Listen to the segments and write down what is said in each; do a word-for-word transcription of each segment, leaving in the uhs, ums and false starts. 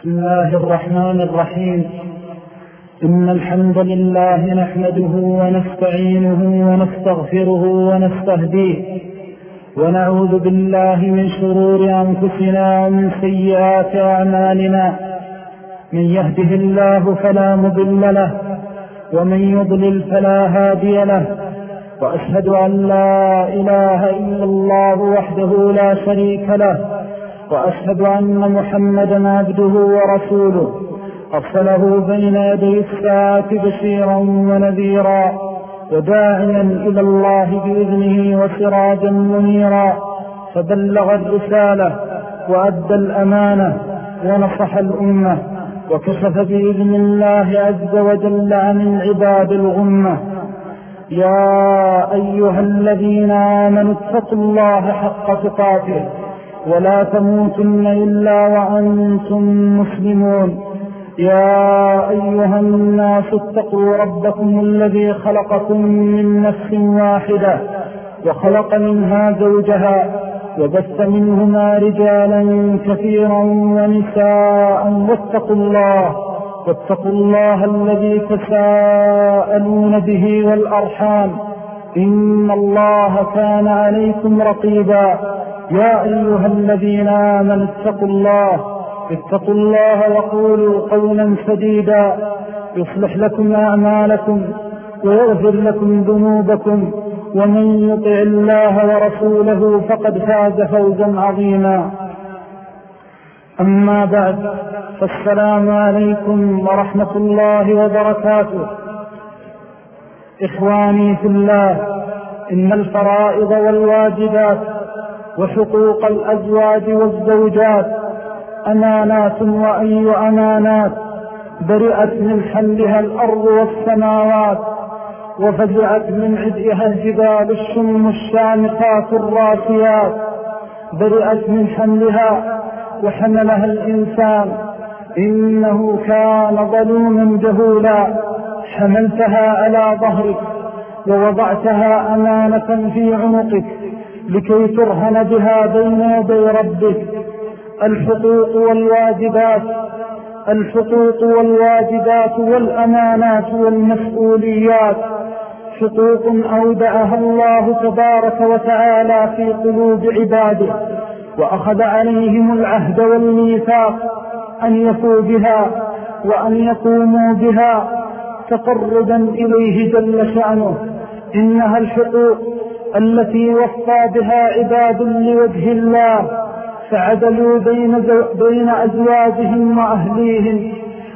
بسم الله الرحمن الرحيم. إن الحمد لله نحمده ونستعينه ونستغفره ونستهديه ونعوذ بالله من شرور أنفسنا ومن سيئات أعمالنا. من يهده الله فلا مضل له ومن يضلل فلا هادي له، وأشهد أن لا إله إلا الله وحده لا شريك له، وأشهد أن محمدا عبده ورسوله أرسله بين يدي الساعة بشيرا ونذيرا وداعيا إلى الله بإذنه وسراجا منيرا، فبلغ الرسالة وأدى الأمانة ونصح الأمة وكشف بإذن الله عز وجل عن العباد الغمة. يا أيها الذين آمنوا اتقوا الله حق تقاته ولا تموتن إلا وأنتم مسلمون. يا أيها الناس اتقوا ربكم الذي خلقكم من نفس واحدة وخلق منها زوجها وبث منهما رجالا كثيرا ونساء، واتقوا الله واتقوا الله الذي تساءلون به والأرحام، إن الله كان عليكم رقيبا. يا أيها الذين آمنوا اتقوا الله اتقوا الله وقولوا قولا سديدا يصلح لكم أعمالكم ويغفر لكم ذنوبكم، ومن يطع الله ورسوله فقد فاز فوزا عظيما. أما بعد، فالسلام عليكم ورحمة الله وبركاته. إخواني في الله، إن الفرائض والواجبات وحقوق الأزواج والزوجات أمانات، وأي أمانات برئت من حملها الأرض والسماوات، وفزعت من عدئها الجبال الشم الشامخات الراسيات، برئت من حملها وحملها الإنسان، إنه كان ظلوما جهولا. حملتها على ظهرك ووضعتها أمانة في عنقك لكي ترهن بها بين يدي ربك. الحقوق والواجبات الحقوق والواجبات والأمانات والمسؤوليات حقوق أودعها الله تبارك وتعالى في قلوب عباده، وأخذ عليهم العهد والميثاق أن يفوا بها وأن يقوموا بها تقربا إليه جل شأنه. إنها الحقوق التي وفى بها عباد لوجه الله، فعدلوا بين, بين أزواجهم وأهليهم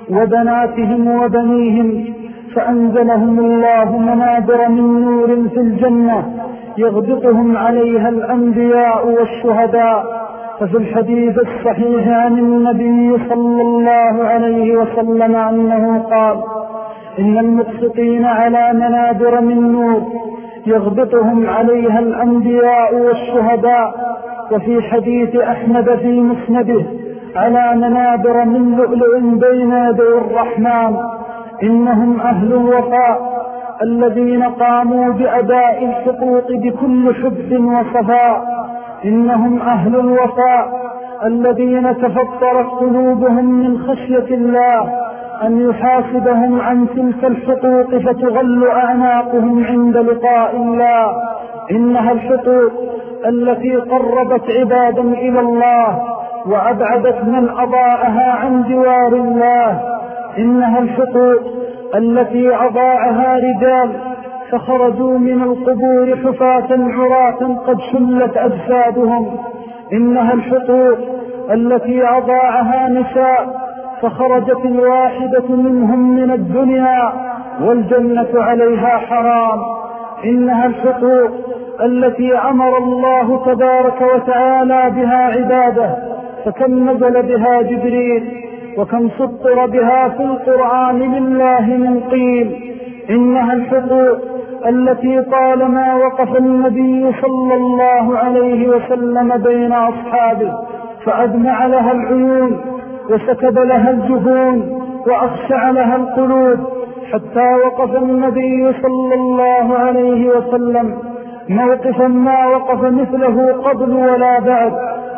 وبناتهم وبنيهم، فأنزلهم الله منابر من نور في الجنة يغبطهم عليها الأنبياء والشهداء. ففي الحديث الصحيح عن النبي صلى الله عليه وسلم أنه قال: إن المقسطين على منابر من نور يغبطهم عليها الأنبياء والشهداء. وفي حديث أحمد في مسنده: على منابر من لؤلؤ بين يدي الرحمن. إنهم أهل الوفاء الذين قاموا بأداء الحقوق بكل حب وصفاء. إنهم أهل الوفاء الذين تفطرت قلوبهم من خشية الله أن يحاسبهم عن تلك الحقوق فتغل أعناقهم عند لقاء الله. إنها الحقوق التي قربت عبادا إلى الله وأبعدت من أضاعها عن جوار الله. إنها الحقوق التي أضاعها رجال فخرجوا من القبور حفاة عراة قد شلت أجسادهم. إنها الحقوق التي أضاعها نساء فخرجت الواحدة منهم من الدنيا والجنة عليها حرام. إنها الحقوق التي أمر الله تبارك وتعالى بها عباده، فكم نزل بها جبريل وكم سطر بها في القرآن لله من قيل. إنها الحقوق التي طالما وقف النبي صلى الله عليه وسلم بين أصحابه فأدمع لها العيون وسكب لها الجفون وأخشع لها القلوب، حتى وقف النبي صلى الله عليه وسلم موقفا ما وقف مثله قبل ولا بعد،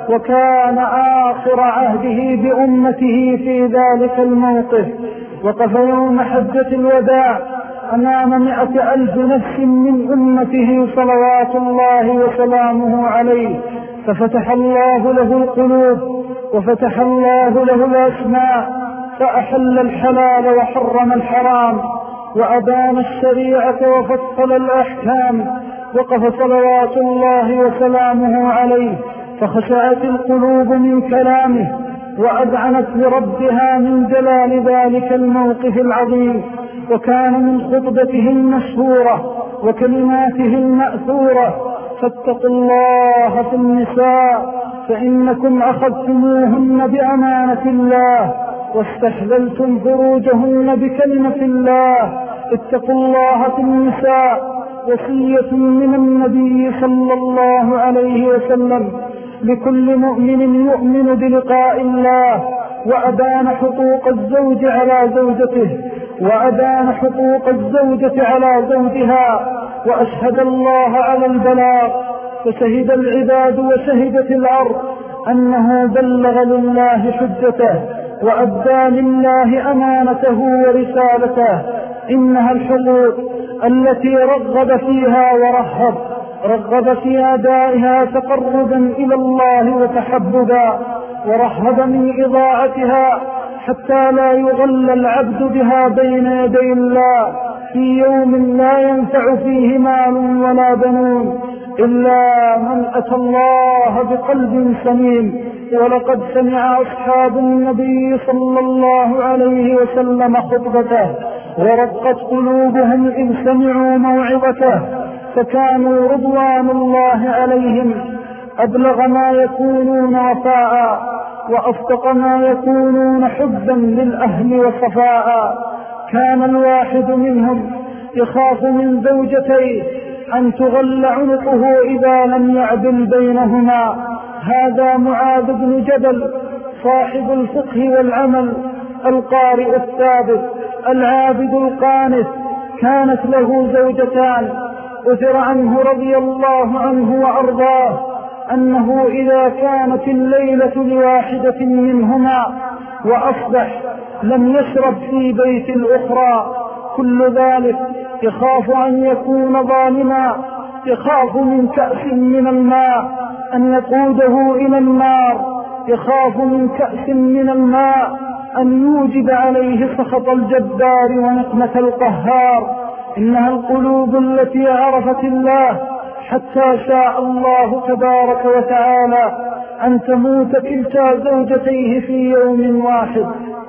وكان آخر عهده بأمته في ذلك الموقف. وقف يوم حجة الوداع أمام مئة ألف نفس من أمته صلوات الله وسلامه عليه، ففتح الله له القلوب وفتح الله له الأسماء، فأحل الحلال وحرم الحرام وأبان الشريعة وفصل الأحكام. وقف صلوات الله وسلامه عليه فخشعت القلوب من كلامه وأذعنت لربها من جلال ذلك الموقف العظيم. وكان من خطبته المشهورة وكلماته المأثورة: فاتقوا الله في النساء فإنكم أخذتموهن بأمانة الله واستحللتم فروجهن بكلمة الله. اتقوا الله في النساء وصية من النبي صلى الله عليه وسلم لكل مؤمن يؤمن بلقاء الله، وأدان حقوق الزوج على زوجته وأدان حقوق الزوجة على زوجها، وأشهد الله على البلاغ، فشهد العباد وشهدت الأرض أنه بلغ لله حجته وأدى لله أمانته ورسالته. إنها الحقوق التي رغب فيها ورهب، رغب في أدائها تقربا إلى الله وتحببا، ورهب من إضاعتها حتى لا يغل العبد بها بين يدي الله في يوم لا ينفع فيه مال ولا بنون إلا من أتى الله بقلب سليم. ولقد سمع أصحاب النبي صلى الله عليه وسلم خطبته ورقت قلوبهم إذ سمعوا موعظته، فكانوا رضوان الله عليهم أبلغ ما يكونون وفاء وأصدق ما يكونون حبا للأهل وصفاء. كان الواحد منهم يخاف من زوجتيه أن تغل عنقه إذا لم يعدل بينهما. هذا معاذ بن جبل صاحب الفقه والعمل، القارئ الثابت، العابد القانت، كانت له زوجتان. أثر عنه رضي الله عنه وأرضاه أنه إذا كانت الليلة لواحدة منهما وأصبح لم يشرب في بيت الأخرى، كل ذلك يخاف أن يكون ظالما، يخاف من كأس من الماء أن يقوده إلى النار، يخاف من كأس من الماء أن يوجب عليه سخط الجبار ونقمة القهار. إنها القلوب التي عرفت الله حتى شاء الله تبارك وتعالى أن تموت كلتا زوجتيه في يوم واحد،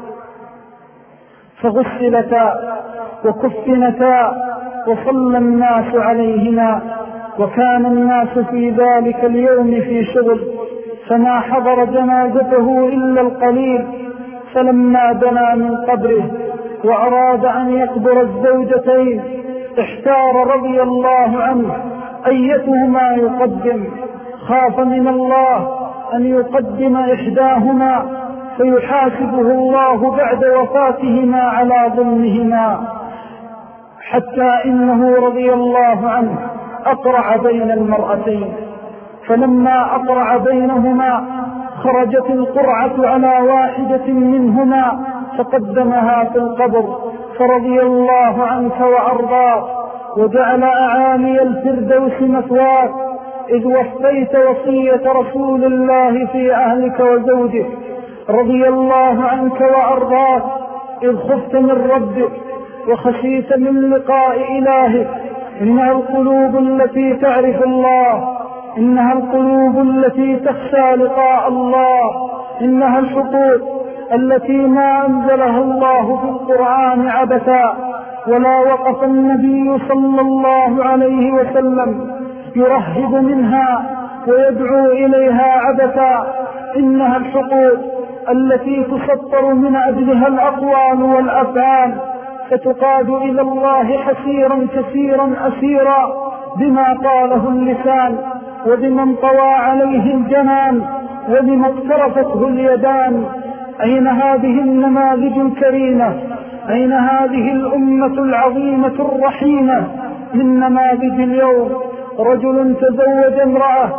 فغسلتا وكفنتا وصلى الناس عليهما. وكان الناس في ذلك اليوم في شغل، فما حضر جنازته إلا القليل. فلما دنا من قبره وأراد أن يقبر الزوجتين احتار رضي الله عنه أيتهما يقدم. خاف من الله أن يقدم إحداهما فيحاسبه الله بعد وفاتهما على ظلمهما، حتى إنه رضي الله عنه أقرع بين المرأتين، فلما أقرع بينهما خرجت القرعة على واحدة منهما فقدمها في القبر، فرضي الله عنك وأرضاك وجعل أعالي الفردوس مثواك، إذ وفيت وصية رسول الله في أهلك وزوجك. رضي الله عنك وأرضاك إذ خفت من ربك وخشيت من لقاء إلهك. إنها القلوب التي تعرف الله، إنها القلوب التي تخشى لقاء الله، إنها الحقوق التي ما أنزلها الله في القرآن عبثا، ولا وقف النبي صلى الله عليه وسلم يرهب منها ويدعو إليها عبثا. إنها الحقوق التي تسطر من أجلها الأقوال والأفعال، فتقاد إلى الله حسيرا كثيرا أسيرا بما قاله اللسان وبما انطوى عليه الجنان وبما اقترفته اليدان. أين هذه النماذج الكريمة؟ أين هذه الأمة العظيمة الرحيمة من نماذج اليوم؟ رجل تزوج امرأة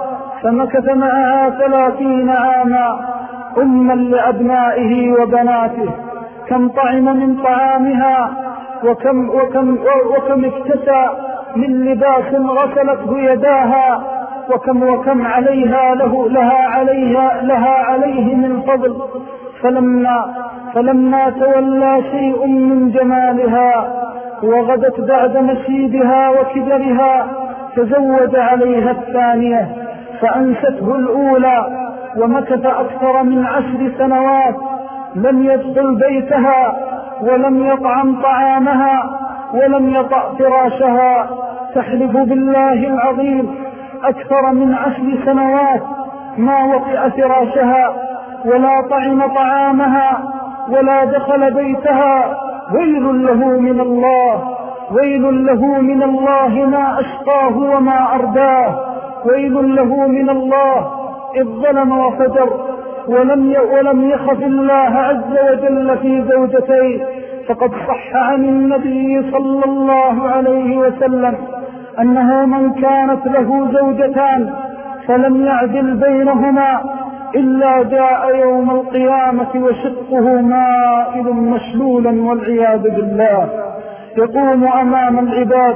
فمكث معها ثلاثين عاما أما لأبنائه وبناته. كم طعم من طعامها، وكم, وكم, وكم اكتسى من لباس غسلته يداها، وكم وكم عليها له لها عليها لها عليه من فضل. فلما, فلما تولى شيء من جمالها وغدت بعد مشيبها وكبرها تزوج عليها الثانية فأنسته الأولى، ومكث أكثر من عشر سنوات لم يدخل بيتها ولم يطعم طعامها ولم يطأ فراشها. تحلف بالله العظيم أكثر من عشر سنوات ما وطئ فراشها ولا طعم طعامها ولا دخل بيتها. ويل له من الله، ويل له من الله ما أشقاه وما أرداه، ويل له من الله إذ ظلم وفجر ولم ولم يخف الله عز وجل في زوجتيه. فقد صح عن النبي صلى الله عليه وسلم أنه من كانت له زوجتان فلم يعدل بينهما إلا جاء يوم القيامة وشقه مائل مشلولا والعياذ بالله، يقوم أمام العباد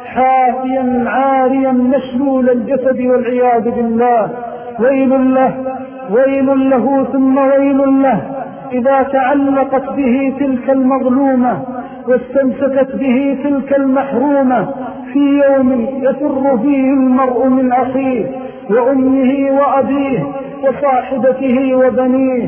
حافيا عاريا مشلول الجسد والعياذ بالله. ويل له، ويل له ثم ويل له إذا تعلقت به تلك المظلومة واستمسكت به تلك المحرومة في يوم يفر فيه المرء من أخيه وأمه وأبيه وصاحبته وبنيه.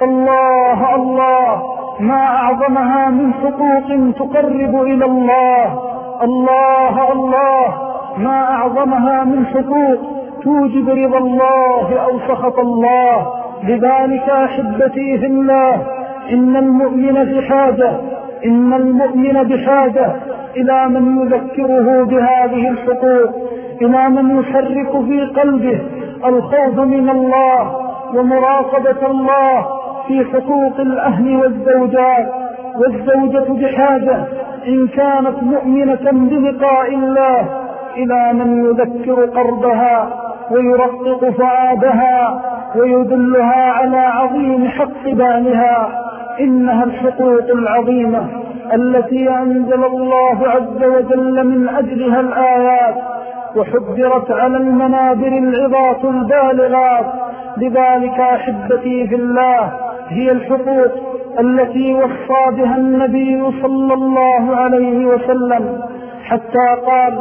فالله الله ما أعظمها من حقوق تقرب إلى الله، الله الله ما أعظمها من حقوق توجب رضا الله أو سخط الله. لذلك أحبتي في الله إن المؤمن بحاجة إن المؤمن بحاجة إلى من يذكره بهذه الحقوق، إلى من يحرك في قلبه الخوف من الله ومراقبة الله في حقوق الأهل والزوجات. والزوجة بحاجة إن كانت مؤمنة بلقاء الله إلى من يذكر قربها ويرقق فؤادها ويدلها على عظيم حق بالها. إنها الحقوق العظيمة التي أنزل الله عز وجل من أجلها الآيات وحضرت على المنابر العظات البالغات. لذلك أحبتي في الله هي الحقوق التي وصى بها النبي صلى الله عليه وسلم، حتى قال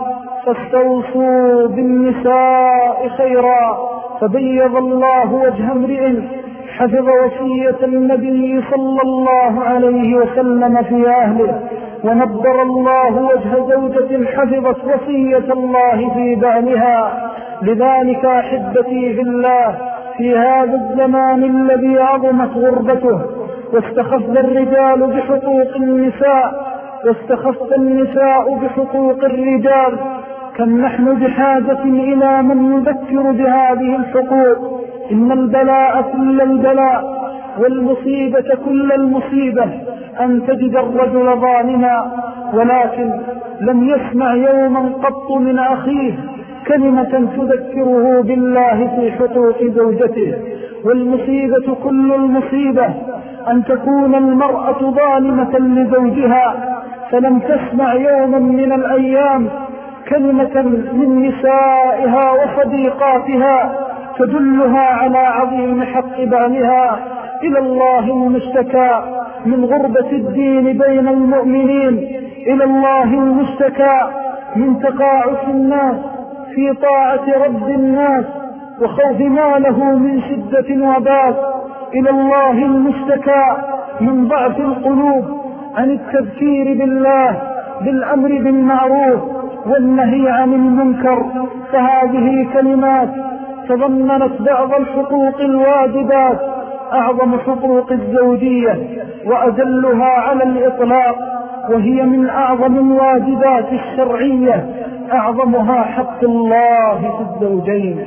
فاستوصوا بالنساء خيرا. فبيض الله وجه امرئ حفظ وصية النبي صلى الله عليه وسلم في أهله، ونبر الله وجه زوجة حفظت وصية الله في بعلها. لذلك أحبتي في الله في هذا الزمان الذي عظمت غربته واستخف الرجال بحقوق النساء واستخف النساء بحقوق الرجال، كم نحن بحاجة إلى من يذكر بهذه الحقوق. إن البلاء كل البلاء والمصيبة كل المصيبة أن تجد الرجل ظالما ولكن لم يسمع يوما قط من أخيه كلمة تذكره بالله في حقوق زوجته. والمصيبة كل المصيبة أن تكون المرأة ظالمة لزوجها فلم تسمع يوما من الأيام كلمة من نسائها وصديقاتها تدلها على عظيم حق بالها. إلى الله المشتكى من غربة الدين بين المؤمنين، إلى الله المشتكى من تقاعس الناس في طاعة رب الناس وخوف ما له من شدة وباس، إلى الله المشتكى من ضعف القلوب عن التذكير بالله بالأمر بالمعروف والنهي عن المنكر. فهذه كلمات تضمنت بعض الحقوق الواجبات، أعظم حقوق الزوجية وأجلها على الإطلاق، وهي من أعظم الواجبات الشرعية، أعظمها حق الله في الزوجين.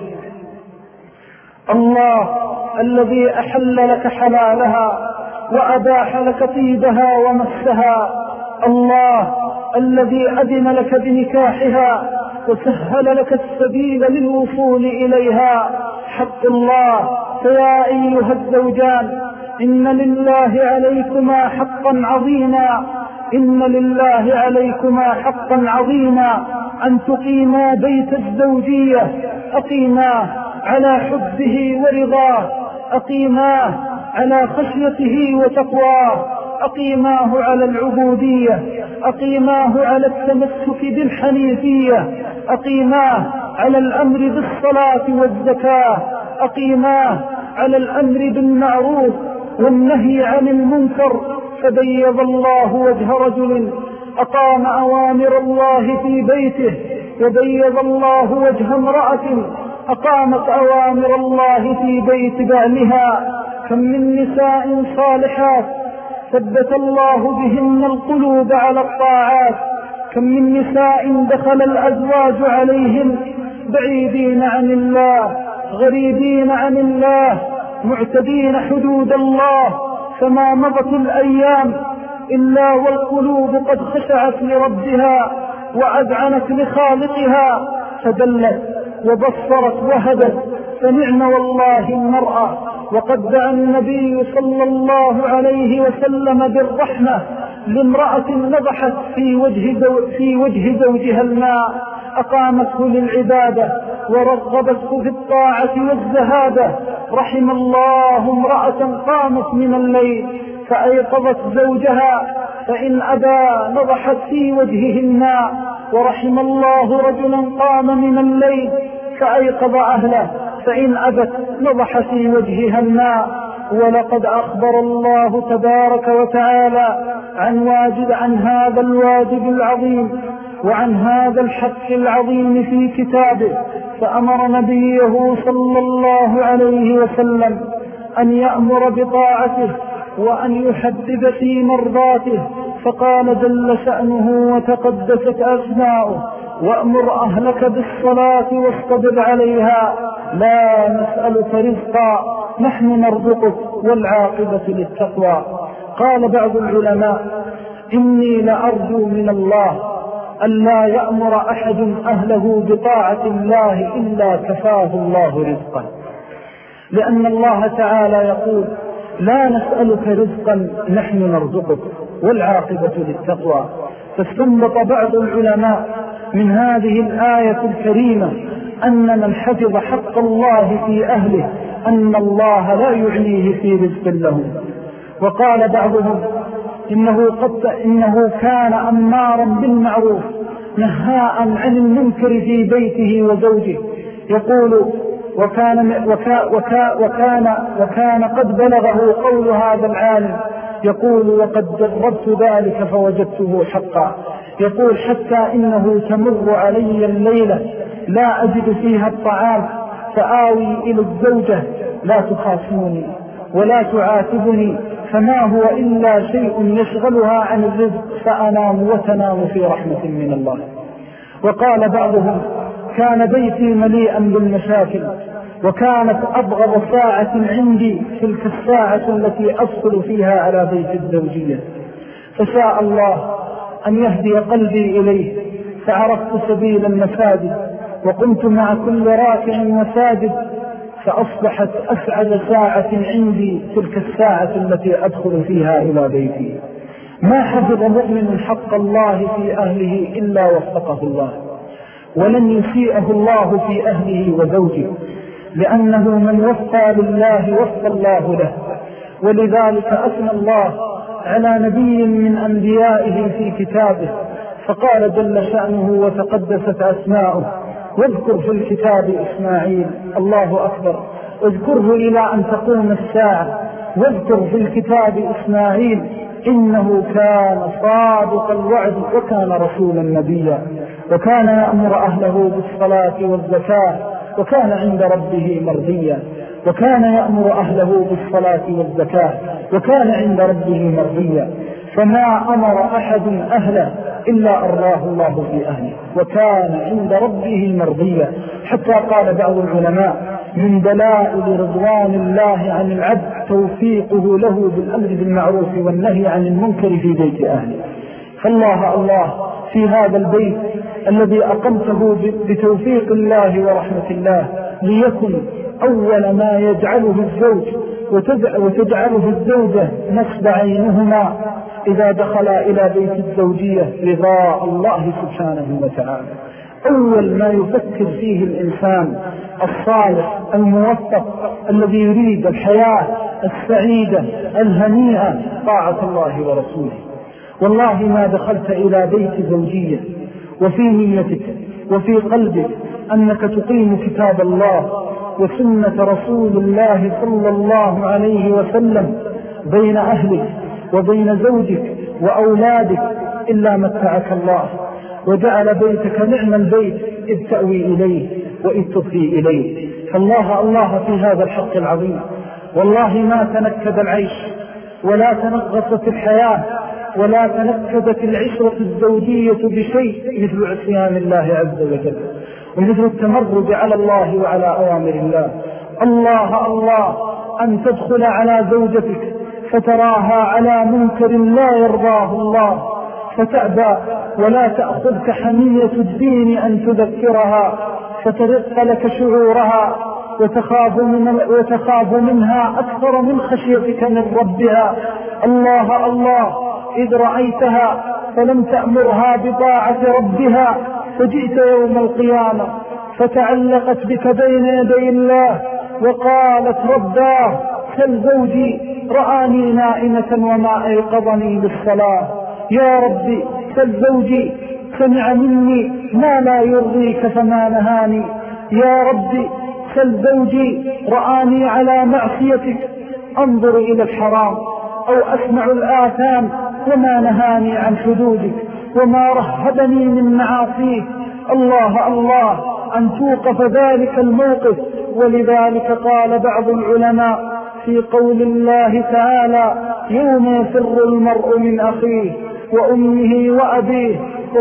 الله الذي أحل لك حلالها وأباح لك طيبها ومسها، الله الذي أذن لك بنكاحها وسهل لك السبيل للوصول إليها، حق الله. فيا أيها الزوجان إن لله عليكما حقا عظيما إن لله عليكما حقا عظيما أن تقيما بيت الزوجية، أقيماه على حبه ورضاه، أقيماه على خشيته وتقواه، أقيماه على العبودية، أقيماه على التمسك بالحنيفية، أقيماه على الأمر بالصلاة والزكاة، أقيماه على الأمر بالمعروف والنهي عن المنكر. فبيض الله وجه رجل أقام أوامر الله في بيته، وبيض الله وجه امرأة أقامت أوامر الله في بيت بعلها. كم من نساء صالحات ثبت الله بهن القلوب على الطاعات، كم من نساء دخل الأزواج عليهم بعيدين عن الله، غريبين عن الله، معتدين حدود الله، فما مضت الأيام إلا والقلوب قد خشعت لربها وأذعنت لخالقها، فدلت وبصرت وهدت. فنعم والله المرأة. وقد دعا النبي صلى الله عليه وسلم بالرحمة لامرأة نضحت في وجه, زو في وجه زوجها الماء، أقامته للعبادة ورغبته في الطاعة والزهادة. رحم الله امرأة قامت من الليل فأيقظت زوجها، فإن أبى نضحت في وجهه الماء. ورحم الله رجلا قام من الليل فأيقظ أهله، فإن أبت نضح في وجهها الماء. ولقد أخبر الله تبارك وتعالى عن واجب عن هذا الواجب العظيم وعن هذا الحق العظيم في كتابه، فأمر نبيه صلى الله عليه وسلم أن يأمر بطاعته وأن يحبب في مرضاته، فقال جل شأنه وتقدست أسماؤه: وأمر أهلك بالصلاة واصطبر عليها لا نسألك رزقا نحن نرزقك والعاقبة للتقوى. قال بعض العلماء: إني لأرجو من الله ألا يأمر أحد أهله بطاعة الله إلا كفاه الله رزقا، لأن الله تعالى يقول: لا نسألك رزقا نحن نرزقك والعاقبة للتقوى. فاستنبط بعض العلماء من هذه الآية الكريمة أن من حفظ حق الله في أهله أن الله لا يعنيه في رزق لهم. وقال بعضهم: إنه, قد إنه كان أمارا بالمعروف نهاء عن المنكر في بيته وزوجه، يقول: وكان, وكا وكا وكان, وكان قد بلغه قول هذا العالم يقول: وقد جربت ذلك فوجدته حقا. يقول: حتى إنه تمر علي الليلة لا أجد فيها الطعام فآوي إلى الزوجة: لا تخاصموني ولا تعاتبني، فما هو إلا شيء يشغلها عن الرزق، فأنام وتنام في رحمة من الله. وقال بعضهم: كان بيتي مليئا بالمشاكل، وكانت أبغض ساعة عندي تلك الساعة التي أدخل فيها على بيت الزوجية، فشاء الله أن يهدي قلبي إليه، فعرفت سبيل المساجد وقمت مع كل راكع وساجد، فأصبحت أسعد ساعة عندي تلك الساعة التي أدخل فيها إلى بيتي. ما حفظ مؤمن حق الله في أهله إلا وفقه الله، ولن يسيئه الله في أهله وزوجه، لأنه من وفى لله وفى الله له. ولذلك أثنى الله على نبي من أنبيائه في كتابه، فقال جل شأنه وتقدست أسماؤه: واذكر في الكتاب إسماعيل. الله أكبر. اذكره إلى أن تقوم الساعة. واذكر في الكتاب إسماعيل إنه كان صادق الوعد وكان رسولا نبيا، وكان يأمر أهله بالصلاة والزكاة، وكان عند ربه مرضيا. وكان يأمر أهله بالصلاة والزكاة وكان عند ربه مرضيا. فما أمر أحد أهله إلا أرضاه الله في أهله، وكان عند ربه مرضيا. حتى قال بعض العلماء: من دلائل رضوان الله عن العبد توفيقه له بالأمر بالمعروف والنهي عن المنكر في بيت أهله. فالله الله في هذا البيت الذي أقمته بتوفيق الله ورحمة الله ليكن أول ما يجعله الزوج وتجعله الزوجة نصب عينهما إذا دخلا إلى بيت الزوجية رضاء الله سبحانه وتعالى. أول ما يفكر فيه الإنسان الصالح الموفق الذي يريد الحياة السعيدة الهنيئة طاعة الله ورسوله. والله ما دخلت إلى بيت زوجية وفي نيتك وفي قلبك أنك تقيم كتاب الله وسنة رسول الله صلى الله عليه وسلم بين أهلك وبين زوجك وأولادك إلا متعك الله وجعل بيتك نعم البيت إذ تأوي إليه وإذ تفضي إليه. فالله الله في هذا الحق العظيم. والله ما تنكد العيش ولا تنغصت الحياة ولا تنكدت العشرة الزوجية بشيء مثل عصيان الله عز وجل ومثل التمرد على الله وعلى أوامر الله. الله الله أن تدخل على زوجتك فتراها على منكر لا يرضاه الله فتأبى ولا تأخذك حمية الدين أن تذكرها فترق لك شعورها وتخاف, من وتخاف منها أكثر من خشيتك من ربها. الله الله إذ رأيتها فلم تأمرها بطاعة ربها فجئت يوم القيامة فتعلقت بك بين يدي الله وقالت رباه سل زوجي رآني نائمة وما أيقظني بالصلاة. يا ربي سل زوجي سمع مني ما لا يرضيك فما نهاني. يا ربي سل زوجي رآني على معصيتك أنظر إلى الحرام أو أسمع الآثام وما نهاني عن حدودك وما رهبني من معاصيك. الله الله أن توقف ذلك الموقف. ولذلك قال بعض العلماء في قول الله تعالى يوم يفر المرء من أخيه وأمه وأبيه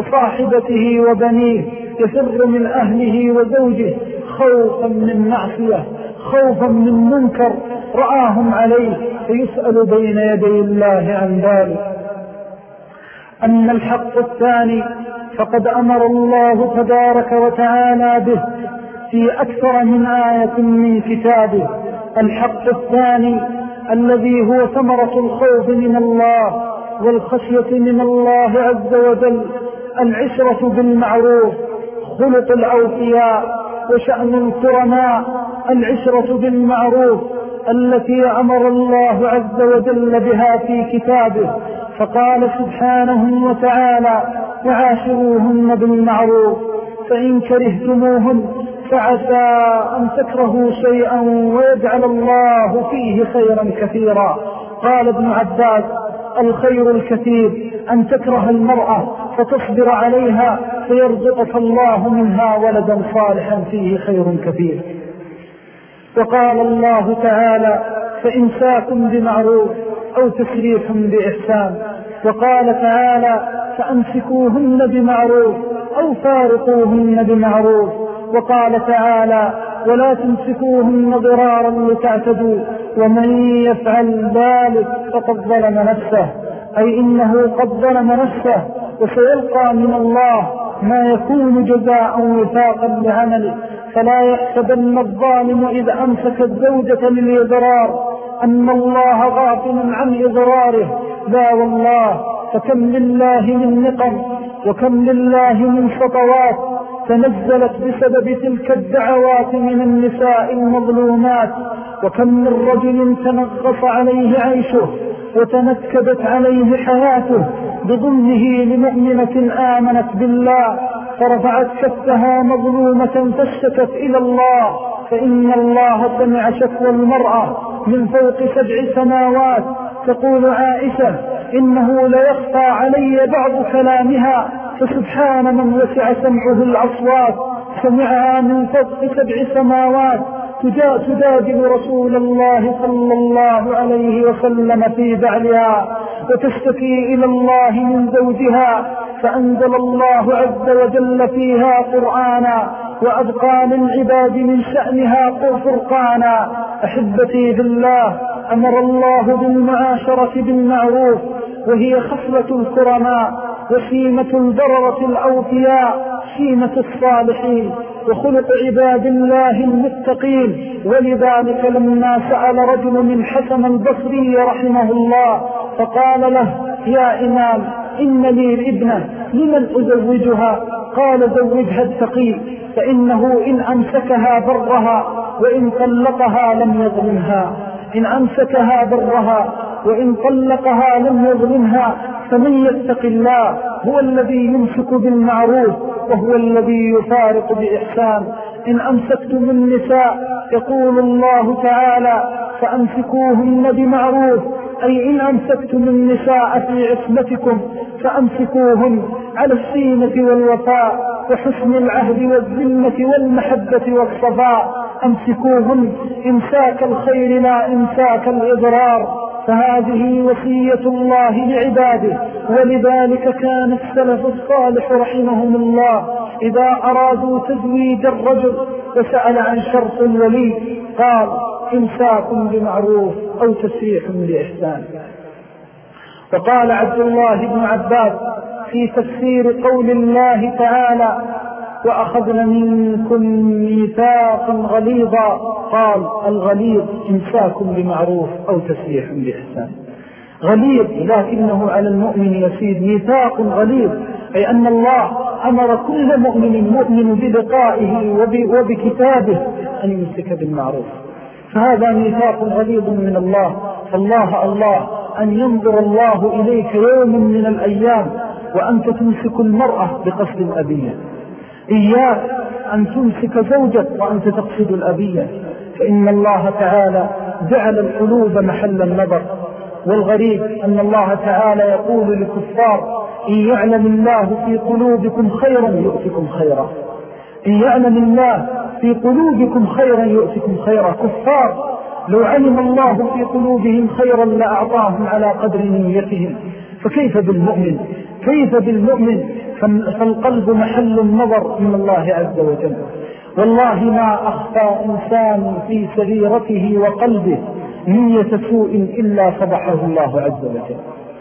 وصاحبته وبنيه يفر من أهله وزوجه خوفا من معصية خوفا من منكر رآهم عليه فيسأل بين يدي الله عن ذلك. أما الحق الثاني فقد أمر الله تبارك وتعالى به في أكثر من آية من كتابه. الحق الثاني الذي هو ثمرة الخوف من الله والخشية من الله عز وجل العشرة بالمعروف خلق الأوفياء وشأن الكرماء. العشرة بالمعروف التي أمر الله عز وجل بها في كتابه فقال سبحانه وتعالى وعاشروهن بالمعروف فإن كرهتموهن فعسى أن تكرهوا شيئا ويجعل الله فيه خيرا كثيرا. قال ابن عباس الخير الكثير أن تكره المرأة فتصبر عليها فيرزقك الله منها ولدا صالحا فيه خير كثير. وقال الله تعالى فإمساكم بمعروف أو تسريح بإحسان. وقال تعالى فأمسكوهن بمعروف أو فارقوهن بمعروف. وقال تعالى ولا تمسكوهن ضرارا لتعتدوا ومن يفعل ذلك فقد ظلم نفسه أي إنه قد ظلم نفسه وسيلقى من الله ما يكون جزاء وفاقا لعمله. فلا يحسبن الظالم إذا أمسك الزوجة للإضرار أن الله غافل عن إضراره. لا والله فكم لله من نقم وكم لله من سطوات تنزلت بسبب تلك الدعوات من النساء المظلومات. وكم من رجل تنغص عليه عيشه وتنكدت عليه حياته بظلمه لمؤمنة آمنت بالله فرفعت كفها مظلومة فاشتكت إلى الله فإن الله سمع شكوى المرأة من فوق سبع سماوات. تقول عائشة إنه ليخفى علي بعض كلامها فسبحان من وسع سمعه الأصوات سمعها من فوق سبع سماوات تجادل رسول الله صلى الله عليه وسلم في بعلها وتشتكي إلى الله من زوجها فأنزل الله عز وجل فيها قرآنا وأبقى للعباد من شأنها فرقانا. أحبتي في الله أمر الله بالمعاشرة بالمعروف وهي خصلة الكرماء وسيمة البررة الأوفياء سيمة الصالحين. وخلق عباد الله المتقين. ولذلك لما سأل رجل من حسن البصري رحمه الله فقال له: يا إمام، إن لي ابنة لمن أزوجها؟ قال: زوجها التقي، فإنه إن أمسكها برها وإن طلقها لم يظلمها. إن أمسكها برها وإن طلقها لم يظلمها. فمن يتق الله هو الذي يمسك بالمعروف وهو الذي يفارق بإحسان. إن أمسكتم النساء يقول الله تعالى: فأمسكوهن بمعروف، أي إن أمسكتم النساء في عصمتكم فأمسكوهن على السينة والوفاء وحسن العهد والذمة والمحبة والصفاء. أمسكوهن إمساك الخير لا إمساك الإضرار. فهذه وصية الله لعباده. ولذلك كان السلف الصالح رحمهم الله إذا أرادوا تزويج الرجل وسأل عن شرط الولي قال: إمساك بمعروف أو تسريح بإحسان. وقال عبد الله بن عباس في تفسير قول الله تعالى: وأخذنا منكم ميثاقا غليظا، قال: الغليظ إمساك بمعروف أو تسريح بإحسان. غليظ لكنه على المؤمن يسير، ميثاق غليظ أي أن الله أمر كل مؤمن مؤمن بلقائه وبكتابه أن يمسك بالمعروف. فهذا ميثاق غليظ من الله. فالله الله أن ينظر الله إليك يوم من الأيام وأنت تمسك المرأة بقصد الأبية. إياك أن تمسك زوجك وأنت تقصد الأبية، فإن الله تعالى جعل القلوب محل النظر. والغريب أن الله تعالى يقول للكفار: إن يعلم الله في قلوبكم خيرا يؤتكم خيرا. إن يعلم الله في قلوبكم خيرا يؤتكم خيرا. كفار لو علم الله في قلوبهم خيرا لأعطاهم على قدر نيتهم. فكيف بالمؤمن؟ كيف بالمؤمن؟ فالقلب محل النظر من الله عز وجل. والله ما أخفى إنسان في سريرته وقلبه نية سوء إلا فضحه الله عز وجل.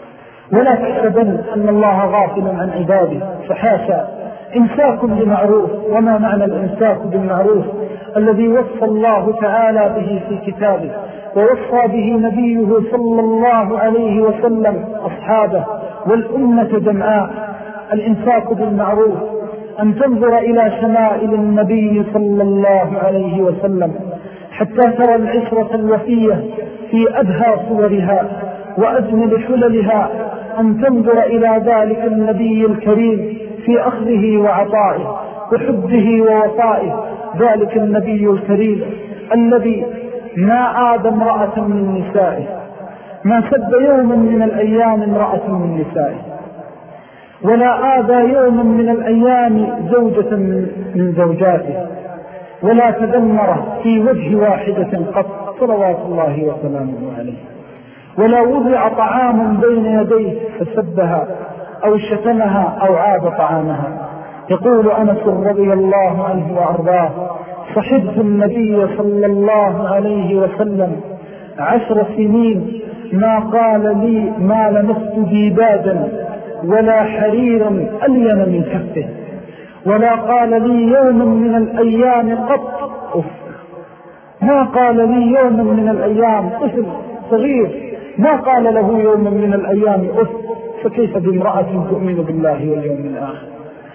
ولا تحسبن أن الله غافل عن عباده، فحاشا. إمساك بمعروف. وما معنى الإمساك بالمعروف الذي وصى الله تعالى به في كتابه ووصى به نبيه صلى الله عليه وسلم أصحابه والأمة جمعاء؟ الإمساك بالمعروف أن تنظر إلى شمائل النبي صلى الله عليه وسلم حتى ترى العشرة الوفية في أبهى صورها وأجمل حللها. أن تنظر إلى ذلك النبي الكريم في أخذه وعطائه وحبه ووفائه. ذلك النبي الكريم الذي ما آذى امرأة من نسائه، ما سب يوما من الأيام امرأة من نسائه، ولا آذى يوما من الأيام زوجة من زوجاته، ولا تذمر في وجه واحدة قط صلوات الله وسلامه عليه. ولا وضع طعام بين يديه فسبها أو شتمها أو عاب طعامها. يقول أنس رضي الله عنه وأرضاه: صحبت النبي صلى الله عليه وسلم عشر سنين ما قال لي ما لمست ديباجا ولا حريرا ألين من كفه، ولا قال لي يوم من الأيام قط أف. ما قال لي يوم من الأيام، طفل صغير ما قال له يوم من الأيام أف. فكيف بامرأة تؤمن بالله واليوم الآخر؟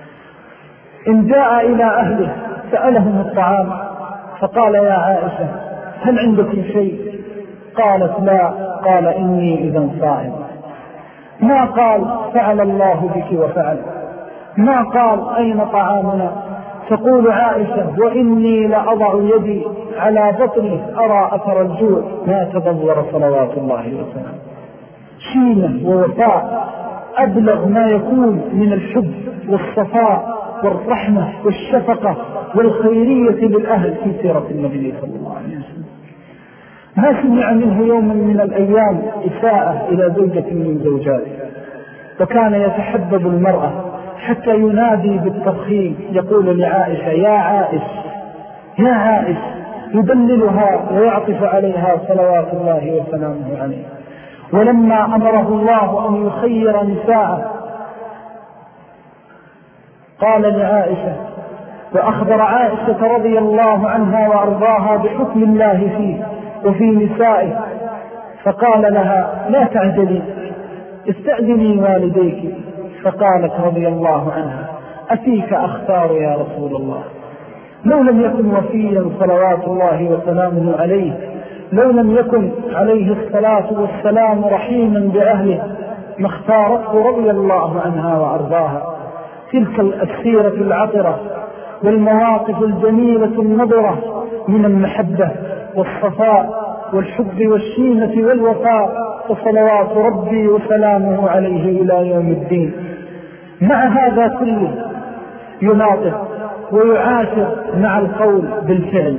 إن جاء إلى أهله سألهم الطعام فقال: يا عائشة هل عندكم شيء؟ قالت: لا. قال: إني إذا صائم. ما قال فعل الله بك وفعل. ما قال أين طعامنا. تقول عائشة: وإني لأضع يدي على بطني أرى أثر الجوع ما تضور صلوات الله وسلم. شيمة ووفاء أبلغ ما يكون من الحب والصفاء والرحمة والشفقة والخيرية للأهل في سيرة النبي صلى الله عليه وسلم. ما سمع منه يوما من الأيام إساءة إلى زوجة من زوجاته. وكان يتحبب المرأة حتى ينادي بالتضخيم، يقول لعائشة: يا عائش يا عائش، يدللها ويعطف عليها صلوات الله وسلامه عليه. ولما أمره الله أن يخير نساءه قال لعائشة: وأخبر عائشة رضي الله عنها وأرضاها بحكم الله فيه وفي نسائه، فقال لها لا تعجلي استأذني والديك، فقالت رضي الله عنها أفيك أختار يا رسول الله، لو لم يكن وفيا صلوات الله وسلامه عليه، لو لم يكن عليه الصلاة والسلام رحيما بأهله ما اختارته رضي الله عنها وأرضاها. تلك السيرة العطرة والمواقف الجميلة النضرة من المحبة والصفاء والحب والشيمة والوفاء، وصلوات ربي وسلامه عليه إلى يوم الدين. مع هذا كله يناطق ويعاشر مع القول بالفعل.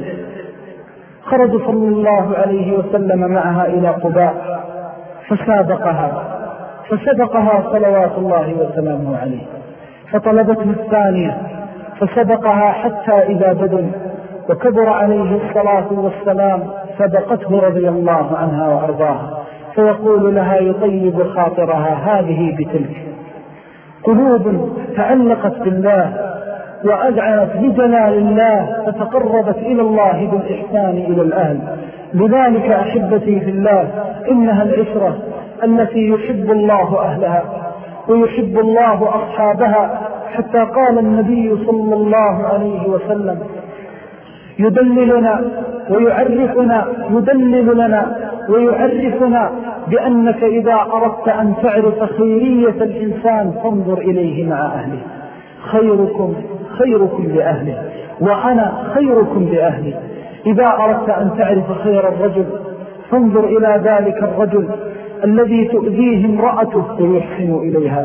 خرج صلى الله عليه وسلم معها إلى قباء فسابقها فسبقها صلوات الله وسلامه عليه، فطلبته الثانية فسبقها حتى إذا بدل وكبر عليه الصلاة والسلام سبقته رضي الله عنها وأرضاها، فيقول لها يطيب خاطرها هذه بتلك. قلوب تعلقت بالله وأدعت لجلال الله فتقربت إلى الله بالإحسان إلى الأهل. لذلك أحبتي في الله إنها العشرة التي يحب الله أهلها ويحب الله أصحابها، حتى قال النبي صلى الله عليه وسلم يدللنا ويعرفنا يدلل لنا ويعرفنا بأنك إذا أردت أن تعرف خيرية الإنسان فانظر إليه مع أهله. خيركم خيركم لأهله وأنا خيركم لأهلي. إذا أردت أن تعرف خير الرجل فانظر إلى ذلك الرجل الذي تؤذيه امرأته فيحسن إليها،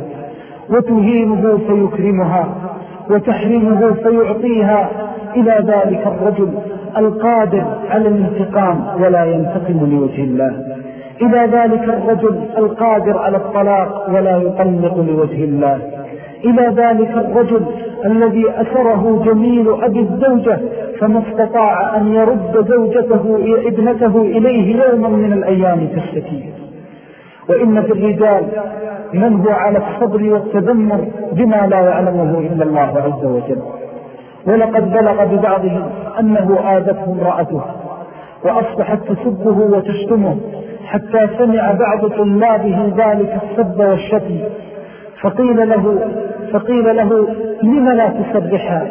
وتهينه فيكرمها، وتحرمه فيعطيها، إلى ذلك الرجل القادر على الانتقام ولا ينتقم لوجه الله، إلى ذلك الرجل القادر على الطلاق ولا يطلق لوجه الله، إلى ذلك الرجل الذي أسره جميل أبي الزوجة فما استطاع أن يرد زوجته ابنته إليه يوما من الأيام تشتكي. وإن في الرجال من هو على الصبر والتذمر بما لا يعلمه إلا الله عز وجل. ولقد بلغ ببعضهم أنه آذته امرأته وأصبحت تسبه وتشتمه، حتى سمع بعض طلابه ذلك السب والشتم، فقيل له فقيل له لم لا تسبحها؟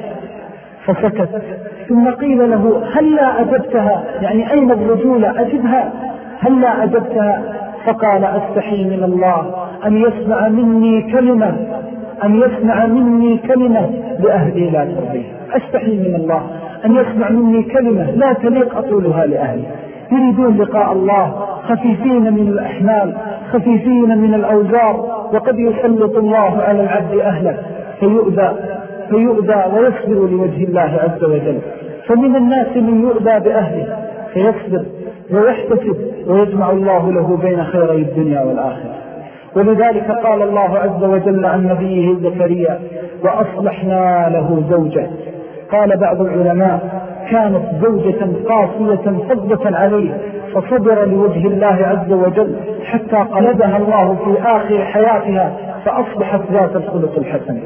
فسكت. ثم قيل له هل لا أجبتها؟ يعني أين الرجولة؟ أجبها. هل لا أجبتها؟ فقال أستحي من الله أن يسمع مني كلمة أن يسمع مني كلمة لأهلي لا ترضيه. أستحي من الله أن يسمع مني كلمة لا تليق أقولها لأهلي. يريدون لقاء الله، خفيفين من الأحمال، خفيفين من الأوزار، وقد يسلط الله على العبد أهله فيؤذى فيؤذى ويصبر لوجه الله عز وجل. فمن الناس من يؤذى بأهله فيصبر ويحتسب ويجمع الله له بين خيري الدنيا والآخرة. ولذلك قال الله عز وجل عن نبيه زكريا وأصلحنا له زوجة. قال بعض العلماء كانت زوجة قاسية فضة عليه فصبر لوجه الله عز وجل حتى قلدها الله في آخر حياتها فأصبحت ذات الخلق الحسن.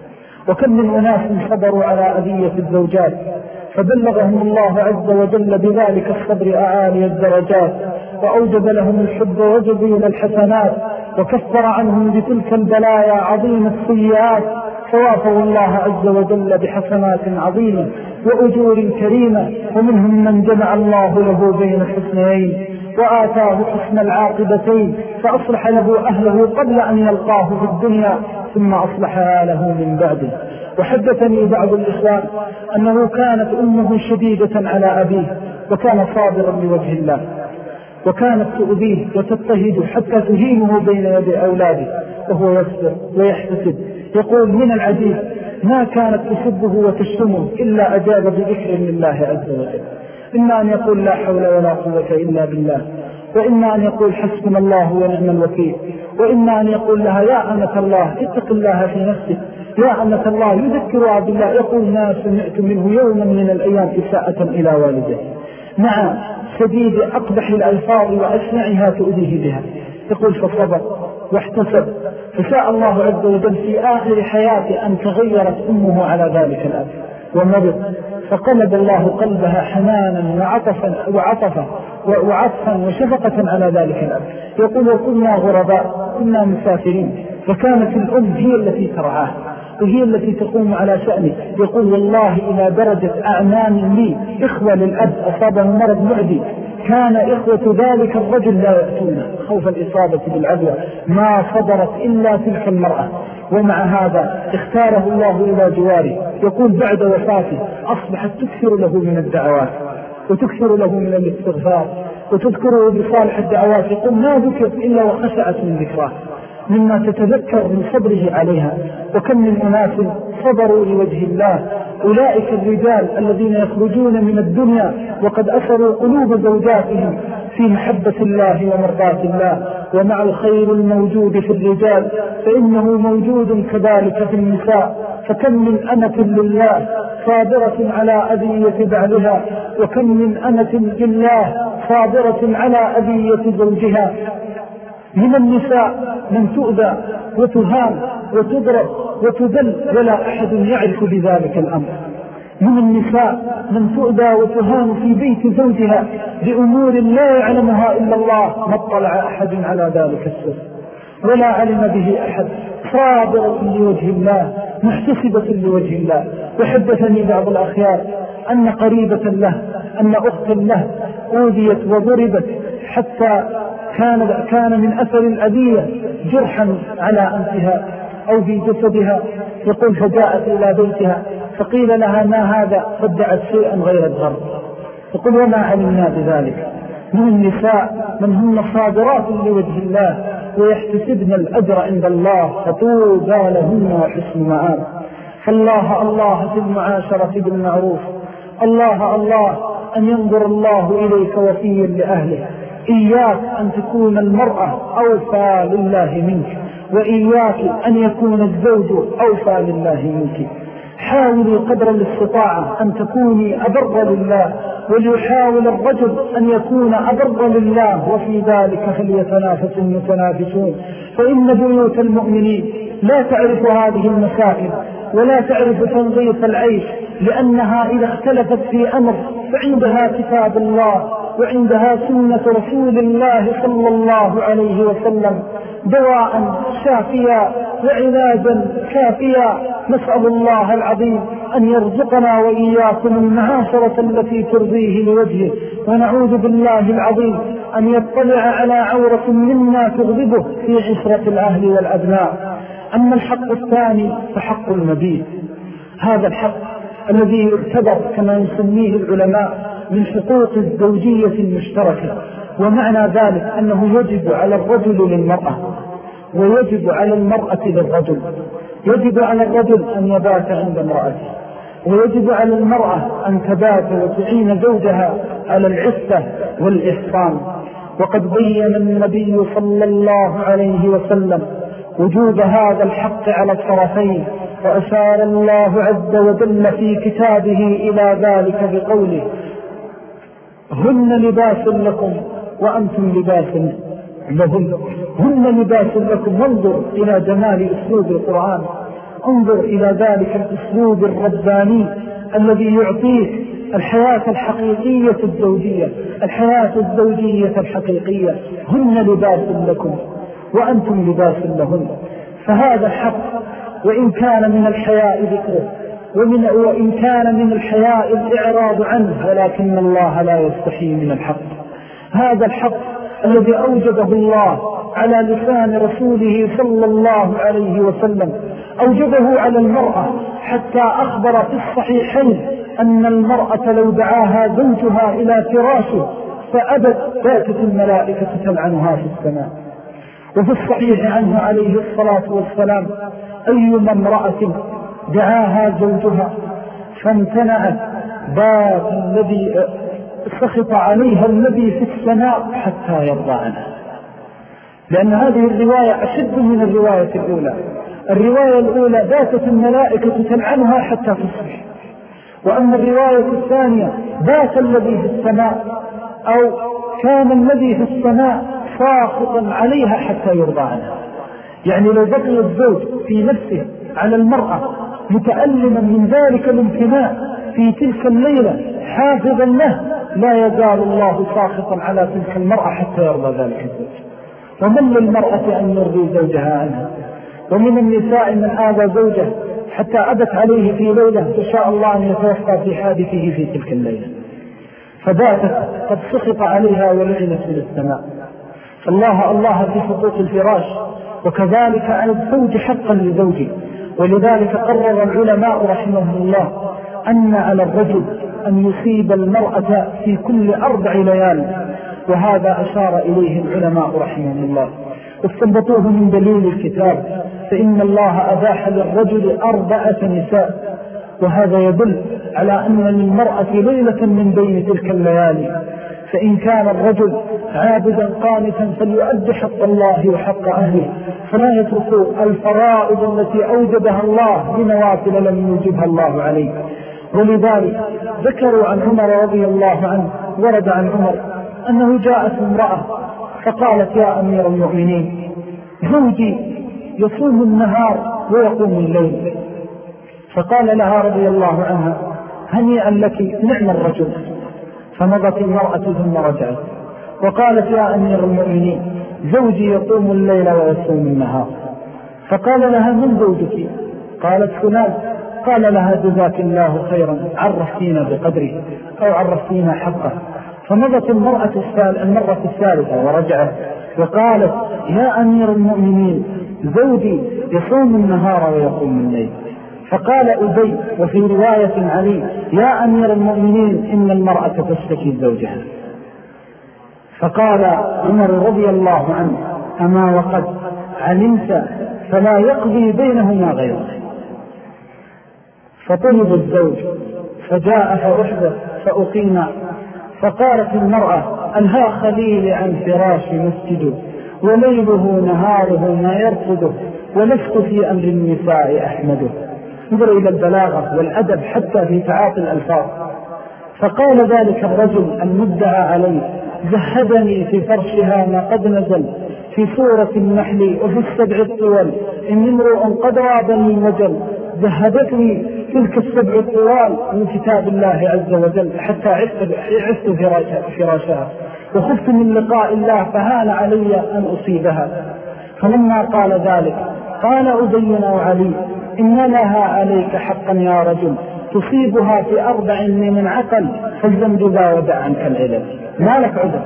وكم من أناس صبروا على أذية الزوجات فبلغهم الله عز وجل بذلك الصبر أعالي الدرجات، وأوجب لهم الحب وجزيل الحسنات، وكفر عنهم بتلك البلايا عظيم السيئات، فوافوا الله عز وجل بحسنات عظيمة وأجور كريمة. ومنهم من جمع الله له بين الحسنين وآتاه حسن العاقبتين فأصلح له أهله قبل أن يلقاه في الدنيا ثم أصلحها له من بعده. وحدثني بعض الإخوان أنه كانت أمه شديدة على أبيه وكان صابرا لوجه الله، وكانت تؤذيه وتضطهده حتى تهينه بين يدي أولاده وهو يصبر ويحتسب. يقول من العجيب ما كانت تسبه وتشتمه إلا أجاب بذكر لله عز وجل. إما أن يقول لا حول ولا قوة إلا بالله، وإما أن يقول حسبنا الله ونعم الوكيل، وإما أن يقول لها يا أمة الله اتق الله في نفسك، يا أمة الله يذكرها بالله. يقول ما سمعت منه يوما من الأيام إساءة إلى والده، مع شديد أقبح الألفاظ وأسمعها تؤذيه بها. يقول فصبر واحتسب، فشاء الله عز وجل في آخر حياته أن تغيرت أمه على ذلك الأب. ومرض، فقلب الله قلبها حنانا وعطفا وعطفا وعطفا وشفقة على ذلك الأب. يقول وكنا غرباء، كنا مسافرين، فكانت الأم هي التي ترعاه وهي التي تقوم على شأنه. يقول والله إلى درجة أعمام لي إخوة للأب أصابه مرض معدي، كان إخوة ذلك الرجل لا يأتونه خوف الإصابة بالعدوى، ما صدرت إلا تلك المرأة، ومع هذا اختاره الله إلى جواره. يقول بعد وفاته أصبحت تكثر له من الدعوات وتكثر له من الاستغفار وتذكره بصالح الدعوات. يقول ما ذكر إلا وخشعت من ذكراه مما تتذكر من صبره عليها. وكم من أناس صبروا لوجه الله، أولئك الرجال الذين يخرجون من الدنيا وقد أثروا قلوب زوجاتهم في محبة الله ومرضاة الله. ومع الخير الموجود في الرجال فإنه موجود كذلك في النساء، فكم من أمة لله صابرة على أذية بعلها، وكم من أمة لله صابرة على أذية زوجها. من النساء من تؤذى وتهان وتضرب وتذل ولا أحد يعرف بذلك الأمر. من النساء من تؤذى وتهان في بيت زوجها بأمور لا يعلمها إلا الله، ما اطلع أحد على ذلك السر ولا علم به أحد، صابرة لوجه الله محتسبة لوجه الله. وحدثني بعض الأخيار أن قريبة له أن أخت له أوذيت وضربت حتى كان, كان من أثر الأذية جرحا على أنفها أو في جسدها. يقول فجاءت إلى بيتها فقيل لها ما هذا؟ فادعت شيئا غير الضرب. يقول وما علمنا بذلك. من النساء من هم صادرات لوجه الله ويحتسبن الأجر عند الله، فطوبى لهن وحسن مآب. فالله الله في المعاشرة بالمعروف، الله الله أن ينظر الله إليك وفيا لأهله. إياك أن تكون المرأة أوفى لله منك، وإياك أن يكون الزوج أوفى لله منك. حاولي قدر الاستطاعة أن تكوني أبر لله، وليحاول الرجل أن يكون أبر لله، وفي ذلك فليتنافس المتنافسون. فإن بيوت المؤمنين لا تعرف هذه المسائل ولا تعرف تنظيف العيش، لأنها إذا اختلفت في أمر فعندها كتاب الله وعندها سنة رسول الله صلى الله عليه وسلم دواء شافيا وعلاجا كافيا. نسأل الله العظيم أن يرزقنا وإياكم المعاشرة التي ترضيه لوجهه، ونعوذ بالله العظيم أن يطلع على عورة منا تغضبه في عشرة الأهل والأبناء. أما الحق الثاني فحق المبيت، هذا الحق الذي يعتبر كما يسميه العلماء من حقوق الزوجية المشتركة، ومعنى ذلك أنه يجب على الرجل للمرأة ويجب على المرأة للرجل. يجب على الرجل أن يبات عند امرأته، ويجب على المرأة أن تبات وتعين زوجها على العفة والإحصان. وقد بين النبي صلى الله عليه وسلم وجوب هذا الحق على الطرفين، وأشار الله عز وجل في كتابه إلى ذلك بقوله هن لباس لكم وأنتم لباس لهن. هن لباس لكم. وانظر إلى جمال أسلوب القرآن، انظر إلى ذلك الأسلوب الرباني الذي يعطيك الحياة الحقيقية الزوجية، الحياة الزوجية الحقيقية. هن لباس لكم وأنتم لباس لهن. فهذا حق، وإن كان من الحياء ذكره ومن وإن كان من الحياء الإعراض عنه، ولكن الله لا يستحي من الحق. هذا الحق الذي أوجبه الله على لسان رسوله صلى الله عليه وسلم أوجبه على المرأة، حتى أخبر في الصحيحين أن المرأة لو دعاها زوجها إلى فراشه فأبت باتت الملائكة تلعنها في السماء. وفي الصحيح عنه عليه الصلاة والسلام أيما امرأة دعاها زوجها فامتنعت بات الذي سخط عليها الذي في السماء حتى يرضى عنها. لأن هذه الرواية أشد من الرواية الأولى. الرواية الأولى باتت الملائكة تلعنها حتى تصبح، وأما الرواية الثانية بات الذي في السماء أو كان الذي في السماء ساخطا عليها حتى يرضى عنها. يعني لو بقي الزوج في نفسه على المرأة متألما من ذلك الامتناع في تلك الليلة حافظا له، لا يزال الله ساخطا على تلك المرأة حتى يرضى ذلك الزوج. ومن للمرأة أن يرضي زوجها عنها؟ ومن النساء من آذى زوجه حتى أبت عليه في ليلة فشاء الله أن يتوفى في حادثه في تلك الليلة، فباتت قد سخط عليها ولعنت من السماء. فالله الله في حقوق الفراش، وكذلك على الزوج حقا لزوجه. ولذلك قرر العلماء رحمهم الله أن على الرجل أن يصيب المرأة في كل أربع ليال، وهذا أشار إليه العلماء رحمهم الله واستنبطوه من دليل الكتاب، فإن الله أباح للرجل أربعة نساء، وهذا يدل على أن للمرأة ليلة من بين تلك الليالي. فإن كان الرجل عابدا قانتا فليؤدي حق الله وحق أهله، فلا يترك الفرائض التي أوجبها الله بنوافل لم يوجبها الله عليه. ولذلك ذكروا عن عمر رضي الله عنه، ورد عن عمر أنه جاءت امرأة فقالت يا أمير المؤمنين زوجي يصوم النهار ويقوم الليل. فقال لها رضي الله عنها هنيئا لك نعم الرجل. فمضت المرأة ثم رجعت وقالت يا أمير المؤمنين زوجي يقوم الليل ويصوم النهار. فقال لها من زوجك؟ قالت فلان. قال لها جزاك الله خيرا، عرفتينا بقدره أو عرفتينا حقه. فمضت المرأة المرة الثالثة ورجعت وقالت يا أمير المؤمنين زوجي يصوم النهار ويقوم الليل. فقال أبي وفي رواية علي يا أمير المؤمنين إن المرأة تشتكي زوجها. فقال عمر رضي الله عنه أما وقد علمت فلا يقضي بينهما غيره. فطلب الزوج فجاء فأحدث فأقيم. فقالت المرأة أنهى خليلي عن فراش مسجده وليله نهاره ما يرفضه ولست في أمر النساء أحمده. انظر إلى البلاغة والأدب حتى في تعاطي الألفاظ. فقال ذلك الرجل المدعى عليه زهدني في فرشها ما قد نزل في سورة النحل وفي السبع الطول إن امرؤ قد رابني وجل. زهدتني تلك السبع الطوال من كتاب الله عز وجل حتى عشت فراشها وخفت من لقاء الله فهان علي أن أصيبها. فلما قال ذلك قال أبينا وعلي إن لها عليك حقا يا رجل تصيبها في أربع من عقل فالذنب ذا ودع عنك العلم ما لك عذر.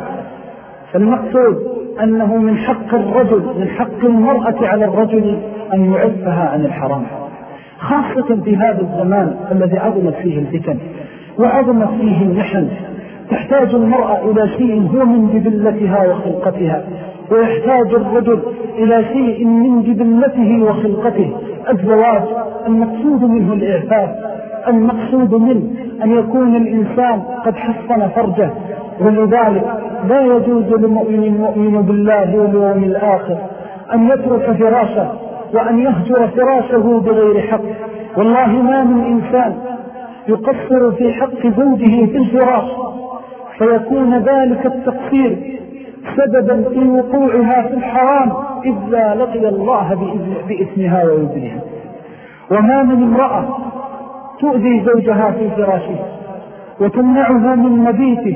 فالمقصود أنه من حق الرجل من حق المرأة على الرجل أن يعفها عن الحرام، خاصة في هذا الزمان الذي عظمت فيه الفتن وعظمت فيه المحن. تحتاج المرأة إلى شيء هو من جبلتها وخلقتها، ويحتاج الرجل إلى شيء من جبلته وخلقته. الزواج المقصود منه الإعفاف، المقصود منه أن يكون الإنسان قد حصن فرجه. ولذلك لا يجوز لمؤمن مؤمن بالله واليوم الآخر أن يترك فراشه وأن يهجر فراشه بغير حق. والله ما من إنسان يقصر في حق زوجه في الفراش فيكون ذلك التقصير سببا في وقوعها في الحرام إذا لقي الله بإثمها ويذنها. وما من امرأة تؤذي زوجها في فراشه وتمنعه من مبيته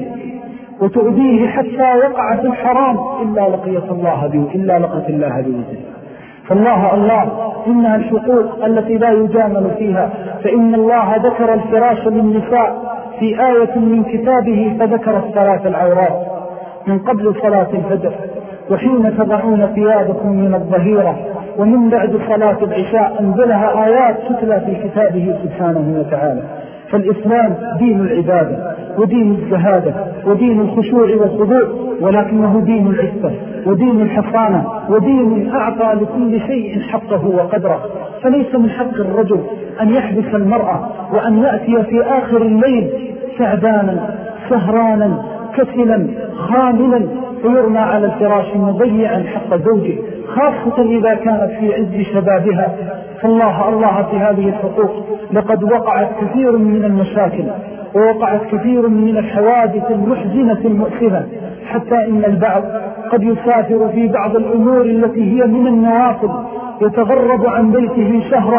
وتؤذيه حتى يقع في الحرام إلا لقيت الله به إلا لقت الله بإذنه. فالله الله إنها الحقوق التي لا يجامل فيها. فإن الله ذكر الفراش للنساء في آية من كتابه فذكر الثلاث العورات من قبل صلاة الفجر وحين تضعون ثيابكم من الظهيرة ومن بعد صلاة العشاء أنزلها آيات تتلى في كتابه سبحانه وتعالى. فالإسلام دين العبادة ودين الزهادة ودين الخشوع والخضوع، ولكنه دين العفة ودين الحصانة ودين أعطى لكل شيء حقه وقدره. فليس من حق الرجل أن يحبس المرأة وأن يأتي في آخر الليل سعدانا سهرانا كسلا خاملا فيرمى على الفراش مضيعا حق زوجه، خاصة إذا كانت في عز شبابها. فالله الله في هذه الحقوق لقد وقعت كثير من المشاكل ووقعت كثير من الحوادث المحزنة المؤسفة، حتى إن البعض قد يسافر في بعض الأمور التي هي من النوافل يتغرب عن بيته شهرا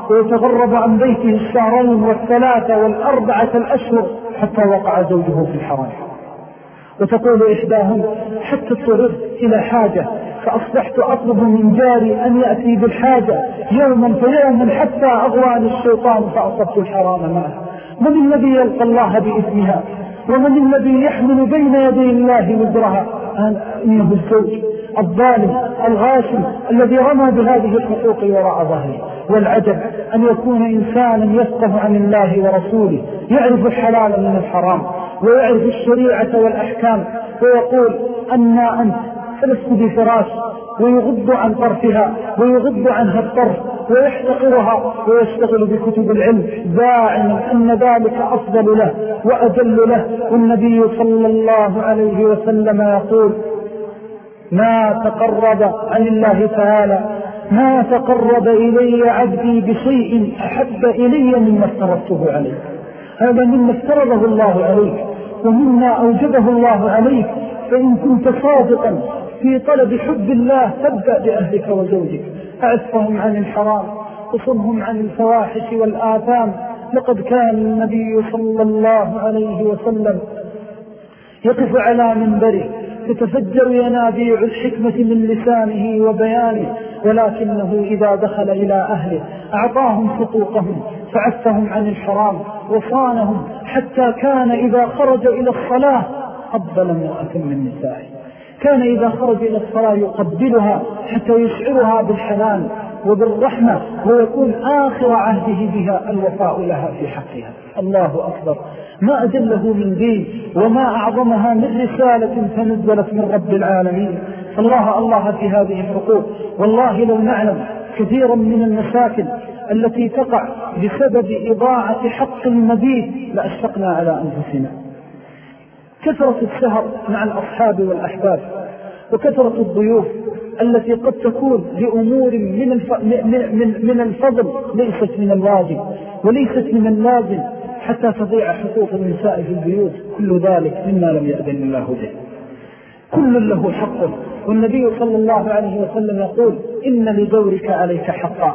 ويتغرب عن بيته الشهرين والثلاثة والأربعة الأشهر حتى وقع زوجه في الحرام. وتقول إحداهم حتى اضطررت إلى حاجة فأصبحت أطلب من جاري أن يأتي بالحاجة يوما فيوما حتى أغواني الشيطان فأصبت الحرام معه. من الذي يلقى الله بإثمها؟ ومن الذي يحمل بين يدي الله وزرها؟ إنه الزوج الظالم الغاشم الذي رمى بهذه الحقوق وراء ظهره. والعجب أن يكون إنسانا يفقه عن الله ورسوله، يعرف الحلال من الحرام ويعرف الشريعة والأحكام، ويقول أما أنت فلست بفراش، ويغض عن طرفها ويغض عنها الطرف ويحتقرها ويشتغل بكتب العلم داعما أن ذلك أفضل له وأجل له. والنبي صلى الله عليه وسلم يقول ما تقرب عن الله تعالى ما تقرب إلي عبدي بشيء أحب إلي مما افترضته عليه. هذا مما افترضه الله عليك ومما أوجبه الله عليك. فإن كنت صادقا في طلب حب الله فابدأ بأهلك وزوجك، أعفهم عن الحرام وصنهم عن الفواحش والآثام. لقد كان النبي صلى الله عليه وسلم يقف على منبره تتفجر ينابيع الحكمة من لسانه وبيانه، ولكنه إذا دخل إلى أهله أعطاهم حقوقهم فعفهم عن الحرام وصانهم، حتى كان إذا خرج إلى الصلاة قبل امرأة من نسائه، كان إذا خرج إلى الصلاة يقبلها حتى يشعرها بالحنان وبالرحمة، ويكون آخر عهده بها الوفاء لها في حقها. الله أكبر، ما أجله من دين وما أعظمها من رسالة تنزلت من رب العالمين. الله الله في هذه الحقوق. والله لو نعلم كثيرا من المشاكل التي تقع بسبب إضاعة حق المبيت لأشفقنا على أنفسنا. كثرة السهر مع الأصحاب والأحباب، وكثرة الضيوف التي قد تكون لأمور من الف... من... من الفضل ليست من الواجب وليست من اللازم حتى تضيع حقوق النساء في البيوت، كل ذلك مما لم يأذن الله به. كل له حق، والنبي صلى الله عليه وسلم يقول إن لدورك عليك حقا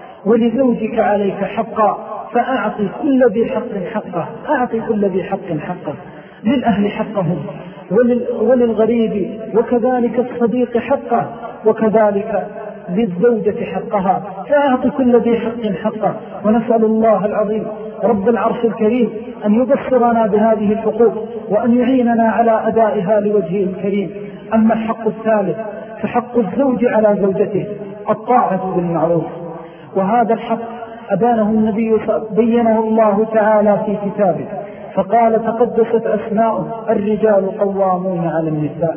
ولزوجك عليك حقا، فأعطي كل ذي حق حقه، أعطي كل ذي حق حقه، للأهل حقهم ولل... وللغريب، وكذلك الصديق حقه، وكذلك للزوجة حقها، فأعطي كل ذي حق حقه. ونسأل الله العظيم رب العرش الكريم أن يبصرنا بهذه الحقوق وأن يعيننا على أدائها لوجهه الكريم. أما الحق الثالث فحق الزوج على زوجته الطاعة بالمعروف، وهذا الحق أبانه النبي بينه الله تعالى في كتابه فقال تقدست أسماء الرجال قوامون على النساء.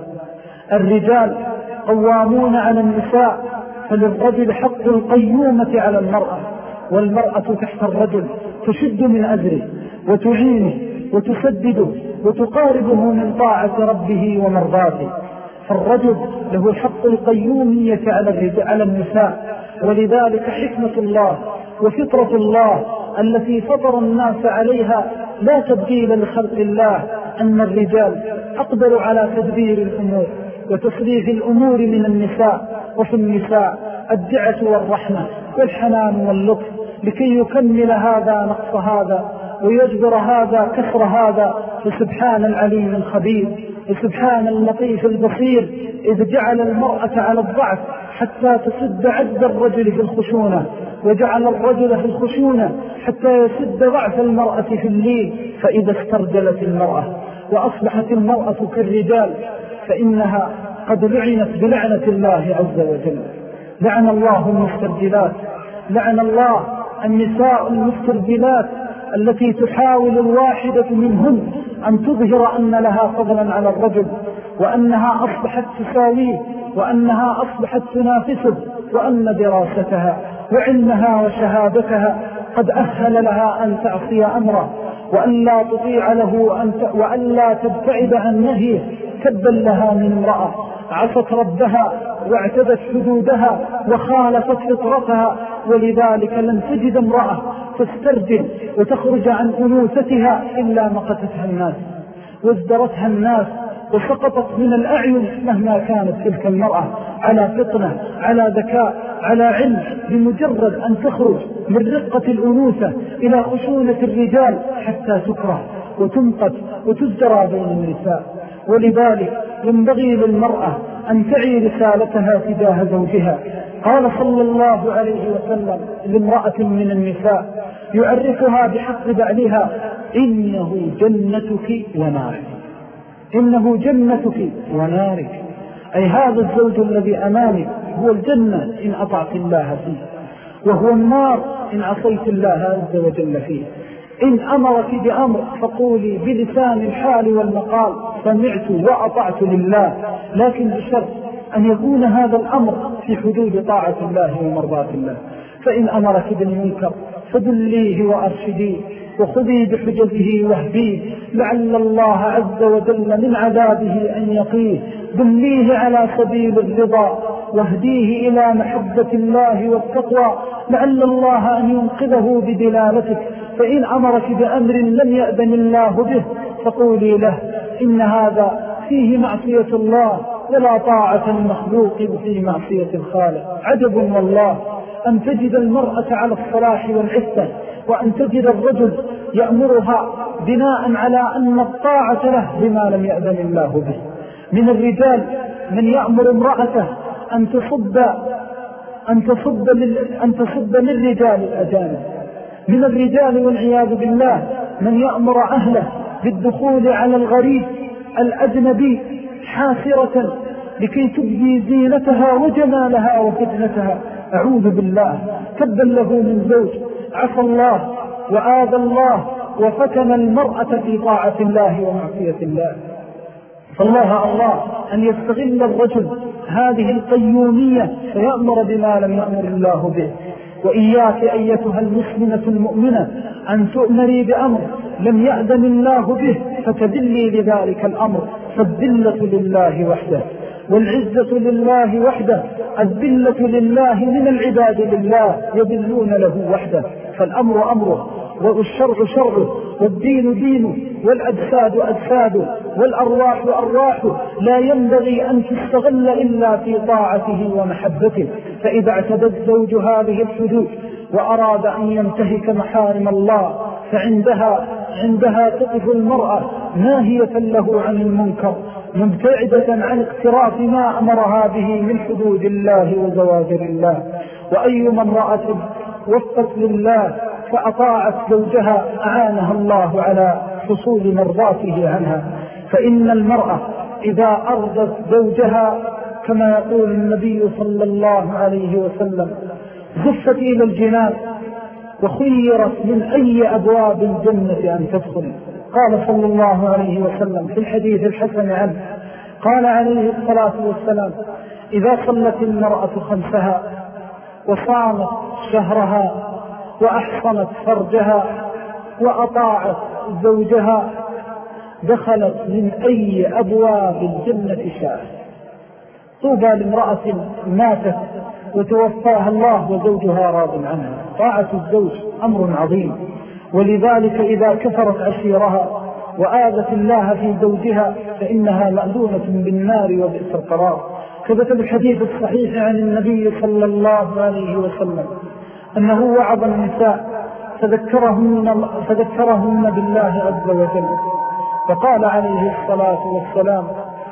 الرجال قوامون على النساء، فللرجل حق القيومة على المرأة، والمرأة تحت الرجل تشد من أجره وتعينه وتسدده وتقاربه من طاعة ربه ومرضاته. فالرجل له حق القيومية على النساء، ولذلك حكمة الله وفطرة الله التي فطر الناس عليها لا تبديل لخلق الله أن الرجال أقدر على تدبير الأمور وتصريف الأمور من النساء، وفي النساء الدعة والرحمة والحنان واللطف لكي يكمل هذا نقص هذا ويجبر هذا كسر هذا. فسبحان العليم الخبير وسبحان اللطيف البصير إذ جعل المرأة على الضعف حتى تسد عجز الرجل في الخشونة، وجعل الرجل في الخشونة حتى يسد ضعف المرأة في الليل. فإذا استرجلت المرأة وأصبحت المرأة كالرجال فإنها قد لعنت بلعنة الله عز وجل. لعن الله المسترجلات، لعن الله النساء المسترجلات التي تحاول الواحدة منهن أن تظهر أن لها فضلا على الرجل، وأنها أصبحت تساويه، وأنها أصبحت تنافسه، وأن دراستها وعلمها وشهادتها قد أهل لها أن تعصي أمره وأن لا تطيع له وأن لا تبتعد عن نهيه. تبا لها من امرأة عصت ربها واعتدت حدودها وخالفت فطرتها، ولذلك لن تجد امرأة تسترجل وتخرج عن أنوثتها إلا مقتتها الناس وازدرتها الناس وسقطت من الأعين مهما كانت تلك المرأة. على فطنة، على ذكاء، على علم، بمجرد أن تخرج من رقة الأنوثة إلى خشونة الرجال حتى تكره وتنقت وتزدرى بين النساء. ولذلك ينبغي للمرأة أن تعي رسالتها تجاه زوجها. قال صلى الله عليه وسلم لامرأة من النساء يعرفها بحق بعلها: إنه جنتك ونارك، إنه جنتك ونارك، أي هذا الزوج الذي أمامك هو الجنة إن أطعت الله فيه، وهو النار إن عصيت الله عز وجل فيه. إن أمرك بأمر فقولي بلسان الحال والمقال: سمعت وأطعت لله، لكن بشرط أن يكون هذا الأمر في حدود طاعة الله ومرضاة الله. فإن أمرك بالمنكر فدليه وأرشديه وخذي بحجزه واهديه، لعل الله عز وجل من عذابه أن يقيه. دليه على سبيل الرضا واهديه إلى محبة الله والتقوى، لعل الله أن ينقذه بدلالتك. فإن أمرك بأمر لم يأذن الله به فقولي له: إن هذا فيه معصية الله، ولا طاعة المخلوق في معصية الخالق. عجب والله أن تجد المرأة على الصلاح والعفة، وأن تجد الرجل يأمرها بناء على أن الطاعة له بما لم يأذن الله به. من الرجال من يأمر امرأته أن تصب أن تصب أن تصب للرجال الأجانب. من الرجال والعياذ بالله من يأمر أهله بالدخول على الغريب الأجنبي حاسرة لكي تبدي زينتها وجمالها وفتنتها. أعوذ بالله، تبا له من زوج عفى الله وآذى الله وفتن المرأة في طاعة الله ومعصية الله. فالله الله أن يستغل الرجل هذه القيومية فيأمر بما لم يأمر الله به. وإياك أيتها المسلمة المؤمنة أن تؤمري بأمر لم يأذن الله به فتدلي لذلك الأمر. فالذلة لله وحده والعزة لله وحده، الذلة لله من العباد لله يذلون له وحده. فالأمر أمره والشرع شرعه والدين دينه والأجساد أجساده والأرواح أرواحه، لا ينبغي أن تستغل إلا في طاعته ومحبته. فإذا اعتدت زوج هذه الحدود وأراد أن ينتهك محارم الله فعندها عندها تقف المرأة ناهية له عن المنكر، مبتعدة عن اقتراف ما أمرها به من حدود الله وزواجر الله. وأيما امرأة وفت لله فأطاعت زوجها أعانها الله على حصول مرضاته عنها. فإن المرأة إذا أرضت زوجها كما يقول النبي صلى الله عليه وسلم زفت إلى الجنان وخيرت من أي أبواب الجنة أن تدخل. قال صلى الله عليه وسلم في الحديث الحسن عنه، قال عليه الصلاة والسلام: إذا صلت المرأة خمسها وصامت شهرها وأحصنت فرجها وأطاعت زوجها دخلت من أي أبواب الجنة شاءت. طوبى لامرأة ماتت وتوفاها الله وزوجها راض عنها. طاعة الزوج أمر عظيم، ولذلك إذا كفرت عشيرها وآذت الله في زوجها فإنها مأذونة بالنار وبئس القرار. ثبت بالحديث الصحيح عن النبي صلى الله عليه وسلم أنه وعظ النساء فذكرهن, فذكرهن بالله عز وجل، فقال عليه الصلاة والسلام: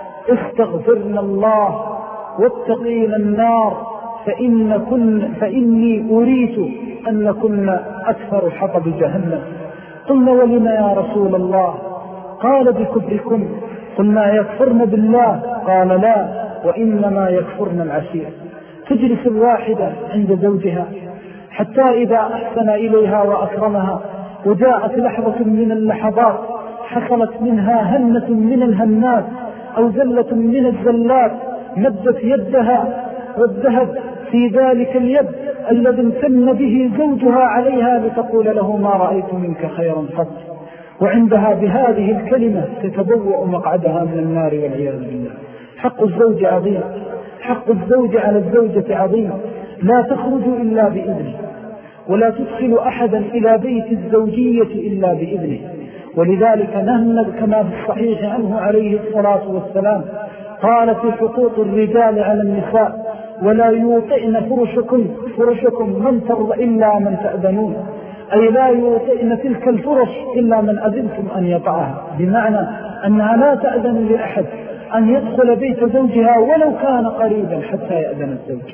استغفرن الله واتقين النار فإن كن فإني أريت أن كن أكثر حطب جهنم. قلنا: ولما يا رسول الله؟ قال: بكفركم. قلنا: يكفرن بالله؟ قال: لا، وإنما يكفرن العشير. تجلس الواحدة عند زوجها حتى إذا أحسن إليها وأكرمها وجاءت لحظة من اللحظات حصلت منها هنة من الهنات أو زلة من الزلات مدت يدها والذهب في ذلك اليد الذي امتن به زوجها عليها لتقول له: ما رأيت منك خيرا قط. وعندها بهذه الكلمة تتبوأ مقعدها من النار والعياذ بالله. حق الزوج عظيم، حق الزوج على الزوجة عظيم، لا تخرج إلا بإذنه، ولا تدخل أحدا إلى بيت الزوجية إلا بإذنه. ولذلك نهمد كما في الصحيح عنه عليه الصلاة والسلام قال في حقوق الرجال على النساء: ولا يوطئن فرشكم فرشكم من ترضى إلا من تأذنون، أي لا يوطئن تلك الفرش إلا من أذنتم أن يطعها، بمعنى أنها لا تأذن لأحد أن يدخل بيت زوجها ولو كان قريبا حتى يأذن الزوج.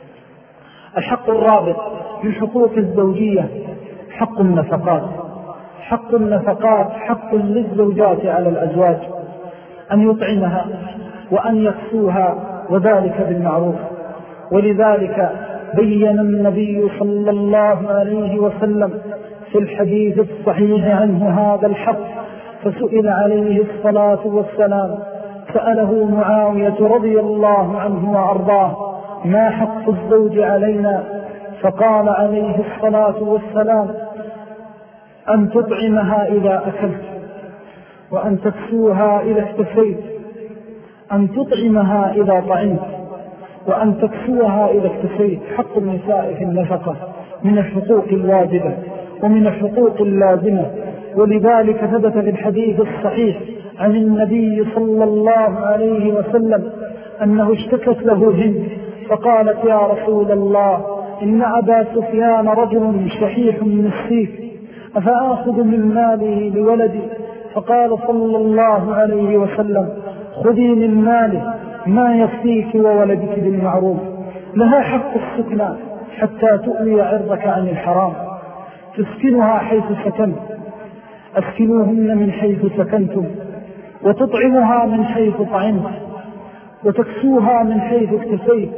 الحق الرابع من حقوق الزوجية حق النفقات. حق النفقات حق للزوجات على الأزواج، أن يطعمها وأن يكسوها، وذلك بالمعروف. ولذلك بين النبي صلى الله عليه وسلم في الحديث الصحيح عنه هذا الحق، فسئل عليه الصلاة والسلام، سأله معاوية رضي الله عنه وأرضاه: ما حق الزوج علينا؟ فقال عليه الصلاة والسلام: أن تطعمها إذا أكلت، وأن تكسوها إذا اكتفيت، أن تطعمها إذا طعمت، وأن تكسوها إذا اكتفيت. حق النساء في النفقة من الحقوق الواجبة ومن الحقوق اللازمة. ولذلك ثبت في الحديث الصحيح عن النبي صلى الله عليه وسلم أنه اشتكت له هند فقالت: يا رسول الله، إن أبا سفيان رجل شحيح مسيف، أفآخذ من ماله لولدي؟ فقال صلى الله عليه وسلم: خذي من ماله ما يكفيك وولدك بالمعروف. لها حق السكنى حتى تؤوي عرضك عن الحرام، تسكنها حيث سكنت، أسكنوهن من حيث سكنتم، وتطعمها من حيث طعمت، وتكسوها من حيث اكتفيت،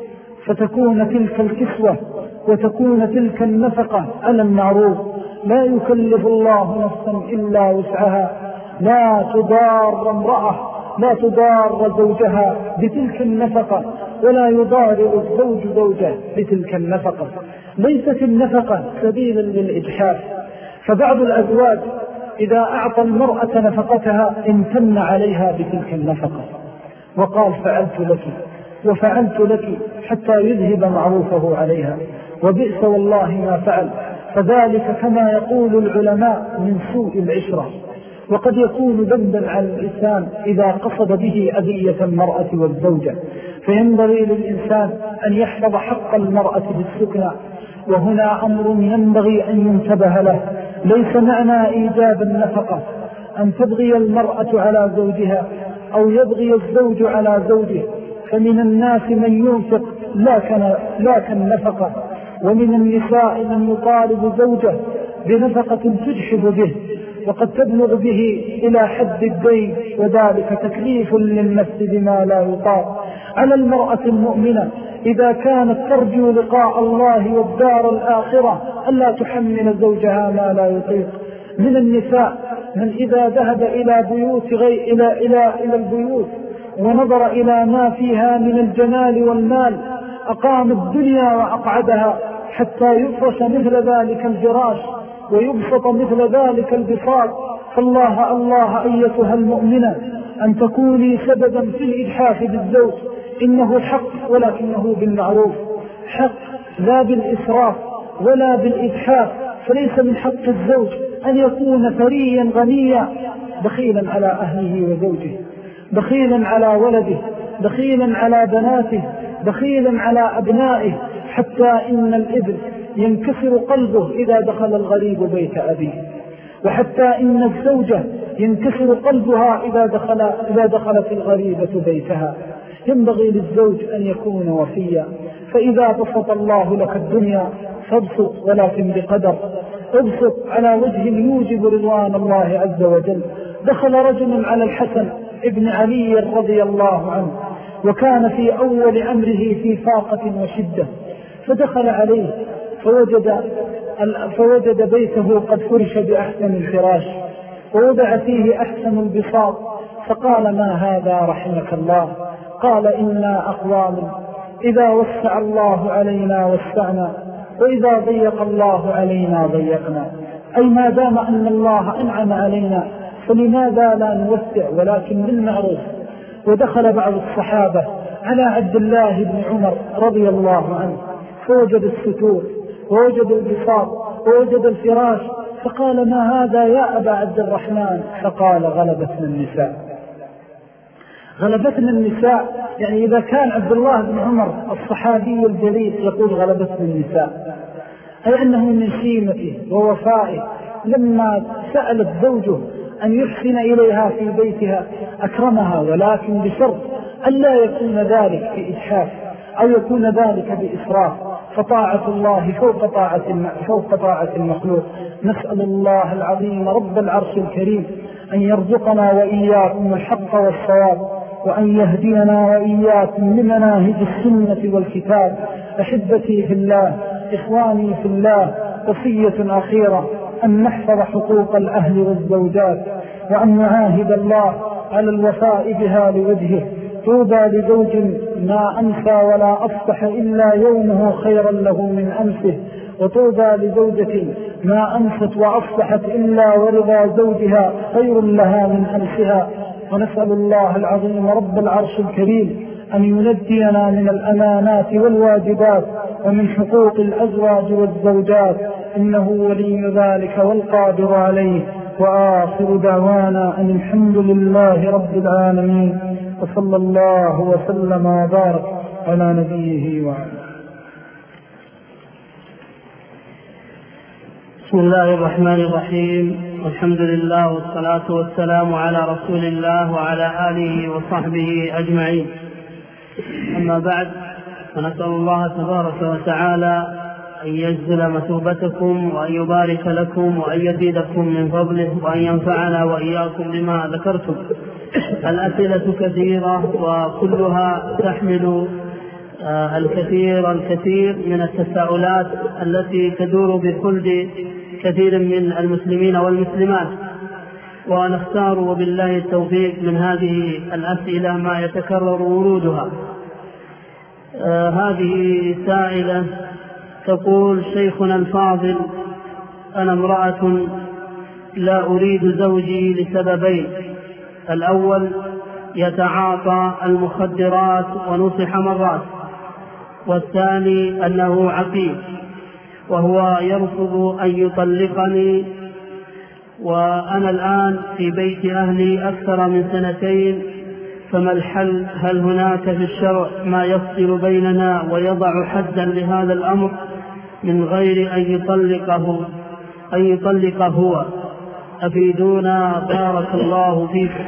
فتكون تلك الكسوة وتكون تلك النفقة على المعروف. لا يكلف الله نفسا إلا وسعها، لا تضار امرأة لا تضار زوجها بتلك النفقة، ولا يضارع الزوج زوجه بتلك النفقة. ليست النفقة سبيلا للإجحاف، فبعض الأزواج إذا أعطى المرأة نفقتها امتن عليها بتلك النفقة وقال: فعلت لك وفعلت لك، حتى يذهب معروفه عليها، وبئس والله ما فعل. فذلك كما يقول العلماء من سوء العشرة، وقد يكون ذنبا على الإنسان إذا قصد به أذية المرأة والزوجة. فينبغي للإنسان أن يحفظ حق المرأة بالسكنى، وهنا أمر ينبغي أن ينتبه له. ليس معنى إيجاب النفقة أن تبغي المرأة على زوجها أو يبغي الزوج على زوجه، فمن الناس من ينفق لا كالنفقة، ومن النساء من يطالب زوجه بنفقة تجحب به، وقد تبلغ به إلى حد الدين، وذلك تكليف للنفس بما لا يطاق. على المرأة المؤمنة إذا كانت ترجو لقاء الله والدار الآخرة ألا تحمل زوجها ما لا يطيق. من النساء من إذا ذهب إلى بيوت غير إلى, إلى, إلى البيوت ونظر إلى ما فيها من الجمال والمال أقام الدنيا وأقعدها حتى يفرش مثل ذلك الفراش ويبسط مثل ذلك البساط. فالله الله أيتها المؤمنة أن تكوني سببا في الإجحاف بالزوج، إنه حق ولكنه بالمعروف، حق لا بالإسراف ولا بالإجحاف. فليس من حق الزوج أن يكون ثريا غنيا بخيلا على أهله وزوجه، بخيلا على ولده، بخيلا على بناته، بخيلا على أبنائه، حتى إن الإبن ينكسر قلبه إذا دخل الغريب بيت أبيه، وحتى إن الزوجة ينكسر قلبها إذا, دخل إذا دخلت الغريبة بيتها. ينبغي للزوج أن يكون وفيا، فإذا بسط الله لك الدنيا فابسط ولكن بقدر، ابسط على وجه يوجب رضوان الله عز وجل. دخل رجل على الحسن ابن علي رضي الله عنه، وكان في أول أمره في فاقة وشدة، فدخل عليه فوجد, فوجد بيته قد فرش بأحسن الفراش ووضع فيه أحسن البساط، فقال: ما هذا رحمك الله؟ قال: إنا أقوام إذا وسع الله علينا وسعنا، وإذا ضيق الله علينا ضيقنا. أي ما دام أن الله أنعم علينا فلماذا لا نوسع ولكن بالمعروف. ودخل بعض الصحابة على عبد الله بن عمر رضي الله عنه فوجد الستور ووجد البساط ووجد الفراش، فقال: ما هذا يا أبا عبد الرحمن؟ فقال: غلبتنا النساء. غلبتنا النساء يعني إذا كان عبد الله بن عمر الصحابي الجليل يقول غلبته النساء، أي أنه من شيمته ووفائه لما سألت زوجه أن يحسن إليها في بيتها أكرمها، ولكن بشرط ألا يكون ذلك في إجحاف أو يكون ذلك بإسراف، فطاعة الله فوق طاعة فوق طاعة المخلوق. نسأل الله العظيم رب العرش الكريم أن يرزقنا وإياكم الحق والصواب، وأن يهدينا وإياكم لمناهج السنة والكتاب. أحبتي في الله، إخواني في الله، وصية أخيرة أن نحفظ حقوق الأهل والزوجات، وأن نعاهد الله على الوفاء بها لوجهه. طوبى لزوج ما أمسى ولا أصبح إلا يومه خيرا له من أمسه، وطوبى لزوجة ما أمست وأصبحت إلا ورضا زوجها خير لها من أمسها. ونسأل الله العظيم رب العرش الكريم أن ينجينا من الأمانات والواجبات ومن حقوق الأزواج والزوجات، إنه ولي ذلك والقادر عليه. وآخر دعوانا أن الحمد لله رب العالمين، وصلى الله وسلم وبارك على نبيه وعلى. بسم الله الرحمن الرحيم، والحمد لله والصلاة والسلام على رسول الله وعلى آله وصحبه أجمعين. أما بعد، فنسأل الله تبارك وتعالى أن يجزل مثوبتكم وأن يبارك لكم وأن يزيدكم من فضله وأن ينفعنا وإياكم بما ذكرتم. الأسئلة كثيرة وكلها تحمل الكثير الكثير من التساؤلات التي تدور بخلد كثير من المسلمين والمسلمات، ونختار وبالله التوفيق من هذه الأسئلة ما يتكرر ورودها. آه هذه سائلة تقول: شيخنا الفاضل، أنا امرأة لا أريد زوجي لسببين: الأول يتعاطى المخدرات ونصح مرات، والثاني أنه عقيم وهو يرفض أن يطلقني، وأنا الآن في بيت أهلي أكثر من سنتين، فما الحل؟ هل هناك في الشرع ما يفصل بيننا ويضع حدا لهذا الأمر من غير أن يطلقه أن يطلق هو؟ أفيدونا بارك الله فيكم.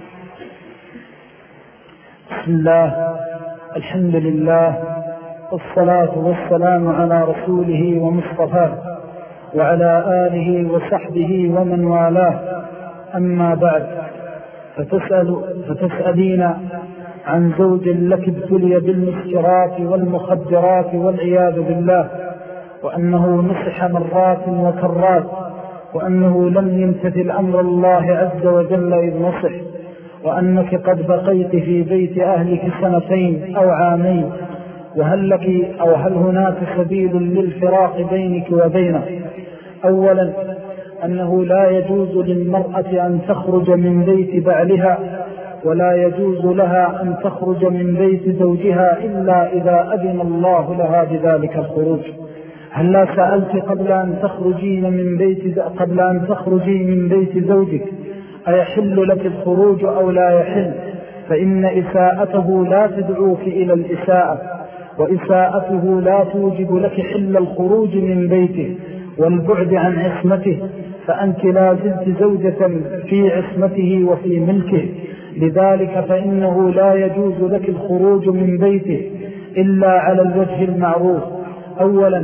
بسم الله، الحمد لله، والصلاة والسلام على رسوله ومصطفاه وعلى آله وصحبه ومن والاه. أما بعد، فتسأل فتسألين عن زوج لك ابتلي بالمسكرات والمخدرات والعياذ بالله، وأنه نصح مرات وكرات، وأنه لم يمتثل أمر الله عز وجل إذ نصح، وأنك قد بقيت في بيت أهلك سنتين أو عامين، وهل لك أو هل هناك سبيل للفراق بينك وبينه؟ أولا، أنه لا يجوز للمرأة أن تخرج من بيت بعلها، ولا يجوز لها أن تخرج من بيت زوجها إلا إذا أذن الله لها بذلك الخروج. هل لا سألت قبل أن تخرجين من بيت قبل أن تخرجي من بيت زوجك أيحل لك الخروج أو لا يحل؟ فإن إساءته لا تدعوك إلى الإساءة، وإساءته لا توجب لك حل الخروج من بيته والبعد عن عصمته، فأنت لا زلت زوجة في عصمته وفي ملكه. لذلك فإنه لا يجوز لك الخروج من بيته إلا على الوجه المعروف. أولا،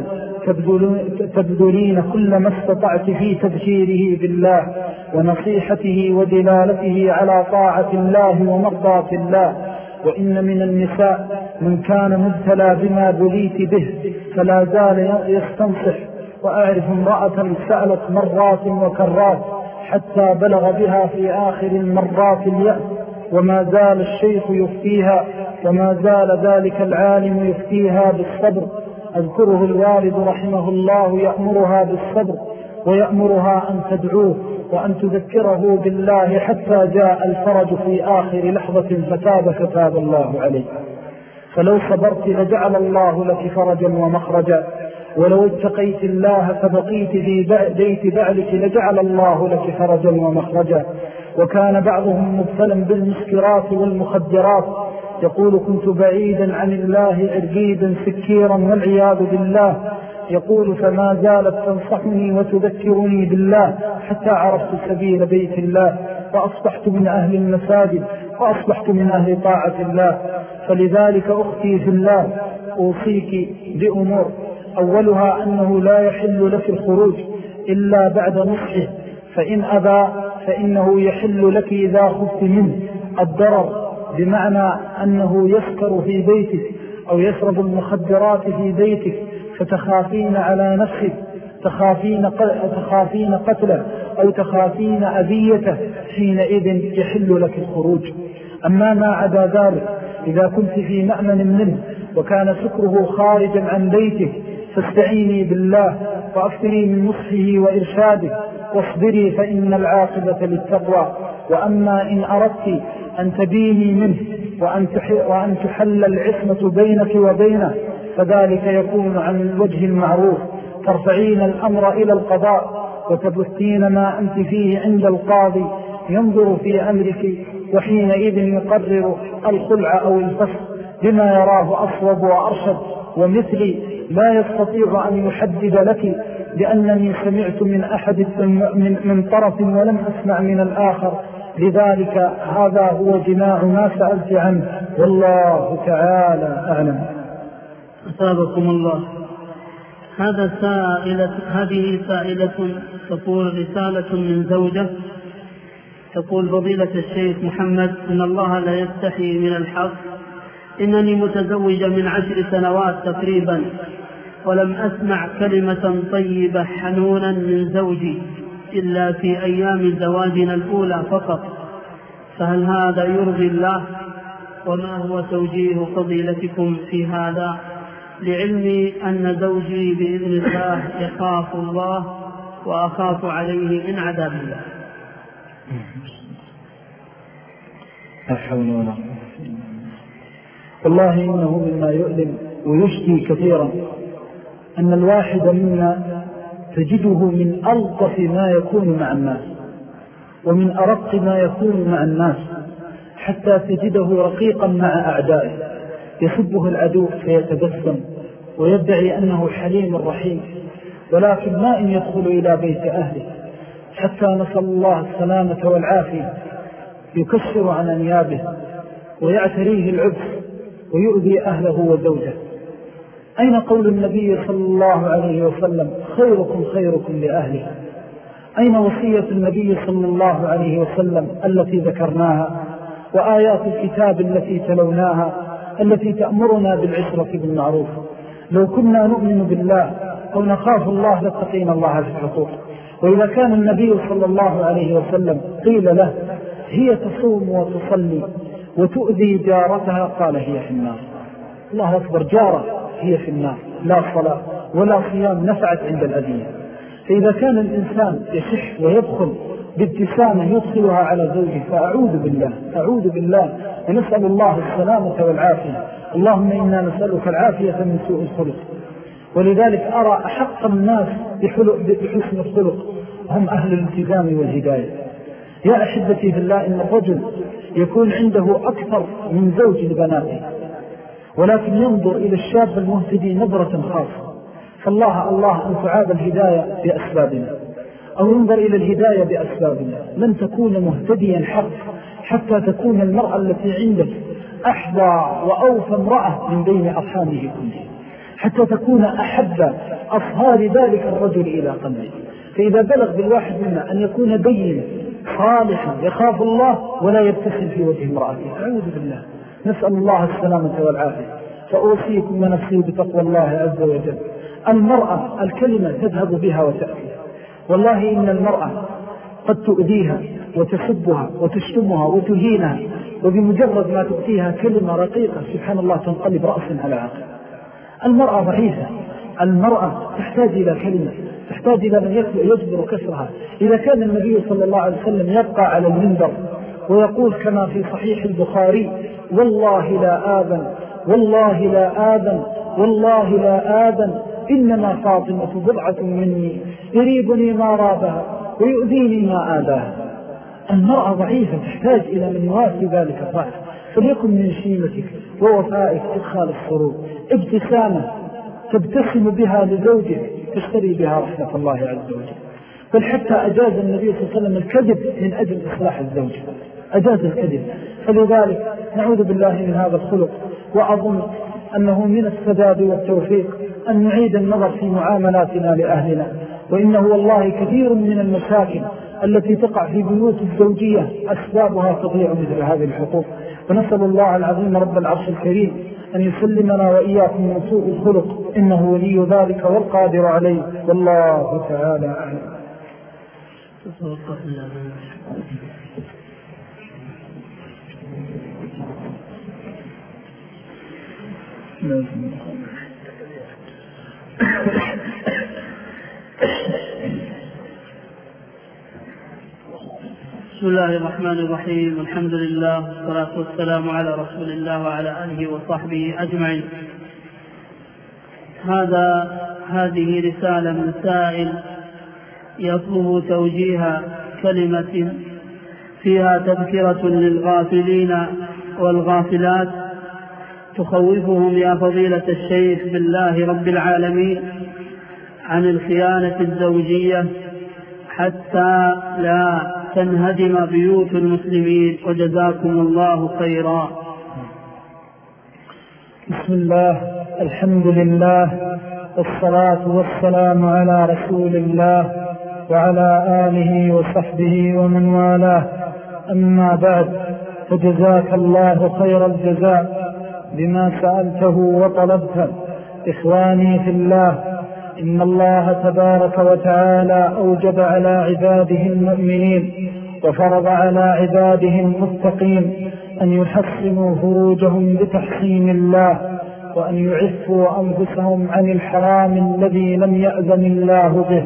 تبذلين كل ما استطعت في تبشيره بالله ونصيحته ودلالته على طاعة الله ومرضاة الله. وإن من النساء من كان مبتلى بما بليت به فلا زال يستنصح، وأعرف امرأة سألت مرات وكرات حتى بلغ بها في آخر المرات اليأس، وما زال الشيخ يفتيها، وما زال ذلك العالم يفتيها بالصبر. أذكره الوالد رحمه الله يأمرها بالصبر، ويأمرها أن تدعوه وأن تذكره بالله حتى جاء الفرج في آخر لحظة فتاب فتاب الله عليه. فلو صبرت لجعل الله لك فرجا ومخرجا، ولو اتقيت الله فبقيت في بيت بعلك لجعل الله لك فرجا ومخرجا. وكان بعضهم مبتلا بالمسكرات والمخدرات يقول كنت بعيدا عن الله عرقيدا سكيرا والعياذ بالله. يقول فما زالت تنصحني وتذكرني بالله حتى عرفت سبيل بيت الله وأصبحت من أهل المساجد وأصبحت من أهل طاعة الله. فلذلك أختي في الله أوصيك بأمور، أولها أنه لا يحل لك الخروج إلا بعد نصحه، فإن أبى فإنه يحل لك إذا خفت منه الضرر، بمعنى أنه يسكر في بيتك أو يشرب المخدرات في بيتك فتخافين على نفسك، تخافين تخافين قتله أو تخافين أذيته، حينئذ يحل لك الخروج. أما ما عدا ذلك إذا كنت في مأمن منه وكان سكره خارجا عن بيتك فاستعيني بالله وأكثري من نصحه وإرشاده واصبري فإن العاقبة للتقوى. وأما إن أردت أن تبيني منه وأن, وأن تحل العصمة بينك وبينه فذلك يكون عن الوجه المعروف، ترفعين الأمر إلى القضاء وتبثين ما أنت فيه عند القاضي ينظر في أمرك، وحينئذ يقرر الخلع أو الفسخ بما يراه أصوب وأرشد. ومثلي لا يستطيع أن يحدد لك لأنني سمعت من أحد من, من طرف ولم أسمع من الآخر، لذلك هذا هو جماع ما سألت عنه، والله تعالى أعلم. أصابكم الله. هذا سائلة هذه سائلة تقول رسالة من زوجة تقول فضيلة الشيخ محمد إن الله لا يستحي من الحق، إنني متزوجة من عشر سنوات تقريبا ولم أسمع كلمة طيبة حنونا من زوجي إلا في أيام زواجنا الأولى فقط، فهل هذا يرضي الله؟ وما هو توجيه فضيلتكم في هذا، لعلمي أن زوجي بإذن الله يخاف الله وأخاف عليه من عذاب الله. أحونا والله إنه مما يؤلم ويشتي كثيرا أن الواحد منا تجده من ألطف ما يكون مع الناس ومن أرق ما يكون مع الناس، حتى تجده رقيقا مع أعدائه، يسبه العدو فيتبسم ويدعي أنه حليم رحيم، ولكن ما إن يدخل إلى بيت أهله حتى نسأل الله السلامة والعافية يكسر عن أنيابه ويعتريه العبث ويؤذي أهله وزوجه. أين قول النبي صلى الله عليه وسلم خيركم خيركم لأهله؟ أين وصية النبي صلى الله عليه وسلم التي ذكرناها، وآيات الكتاب التي تلوناها التي تأمرنا بالعشرة بالمعروف؟ لو كنا نؤمن بالله أو نخاف الله لاتقينا الله في الحقوق. وإذا كان النبي صلى الله عليه وسلم قيل له هي تصوم وتصلي وتؤذي جارتها قال هي في النار. الله أكبر، جارة هي في النار، لا صلاة ولا صيام نفعت عند الأذية. فإذا كان الإنسان يشح ويدخل بابتسامة يدخلها على زوجه فأعوذ بالله أعوذ بالله ونسأل الله السلامة والعافية. اللهم إنا نسألك العافية من سوء الخلق. ولذلك أرى أحق الناس بحسن الخلق هم أهل الالتزام والهداية. يا أحبتي في الله، إن الرجل يكون عنده أكثر من زوج لبناته، ولكن ينظر إلى الشاب المهتدي نظرة خاصة، فالله الله أن تعاد الهداية بأسبابنا، أو ينظر إلى الهداية بأسبابنا. لن تكون مهتديا حق حتى تكون المرأة التي عندك أحظى وأوفى امرأة من بين أصحابه كله، حتى تكون أحب أصهار ذلك الرجل إلى قلبه. فإذا بلغ بالواحد منا أن يكون دين صالحا يخاف الله ولا يبتسم في وجه امرأته، أعوذ بالله، نسأل الله السلامة والعافية. فأوصيكم ونفسي بتقوى الله عز وجل. المرأة الكلمة تذهب بها وتأتي، والله إن المرأة قد تؤذيها وتسبها وتشتمها وتهينها، وبمجرد ما تؤتيها كلمة رقيقة سبحان الله تنقلب رأسا على عقل. المرأة ضعيفة، المرأة تحتاج إلى كلمة، تحتاج إلى من يجبر كسرها. إذا كان النبي صلى الله عليه وسلم يبقى على المنبر ويقول كما في صحيح البخاري والله لا آذن والله لا آذن والله لا آذن إنما فاطمة بضعة مني يريبني ما رابها ويؤذيني ما آذاها. المرأة ضعيفة تحتاج إلى من يواسي ذلك الضعف. فليكن من شيمتك ووفائك إدخال السرور، ابتسامة تبتسم بها لزوجك تشتري بها رحمة الله عز وجل. بل حتى أجاز النبي صلى الله عليه وسلم الكذب من أجل إصلاح الزوج، أجاز الكذب. فلذلك نعوذ بالله من هذا الخلق. وأظن أنه من السداد والتوفيق أن نعيد النظر في معاملاتنا لأهلنا، وإنه والله كثير من المشاكل التي تقع في بيوت الزوجية أسبابها تضيع مثل هذه الحقوق. ونسأل الله العظيم رب العرش الكريم أن يسلمنا وإياكم من سوء الخلق، إنه ولي ذلك والقادر عليه، والله تعالى أعلم. بسم الله الرحمن الرحيم، الحمد لله والصلاة والسلام على رسول الله وعلى آله وصحبه أجمعين. هذا هذه رسالة من سائل يطلب توجيه كلمة فيها تذكرة للغافلين والغافلات تخوفهم يا فضيلة الشيخ بالله رب العالمين عن الخيانة الزوجية حتى لا تنهدم بيوت المسلمين، وجزاكم الله خيرا. بسم الله، الحمد لله، والصلاة والسلام على رسول الله وعلى آله وصحبه ومن والاه. أما بعد، فجزاك الله خير الجزاء بما سألته وطلبته. إخواني في الله، إن الله تبارك وتعالى أوجب على عباده المؤمنين وفرض على عباده المتقين أن يحصنوا فروجهم بتحصين الله، وأن يعفوا أنفسهم عن الحرام الذي لم يأذن الله به.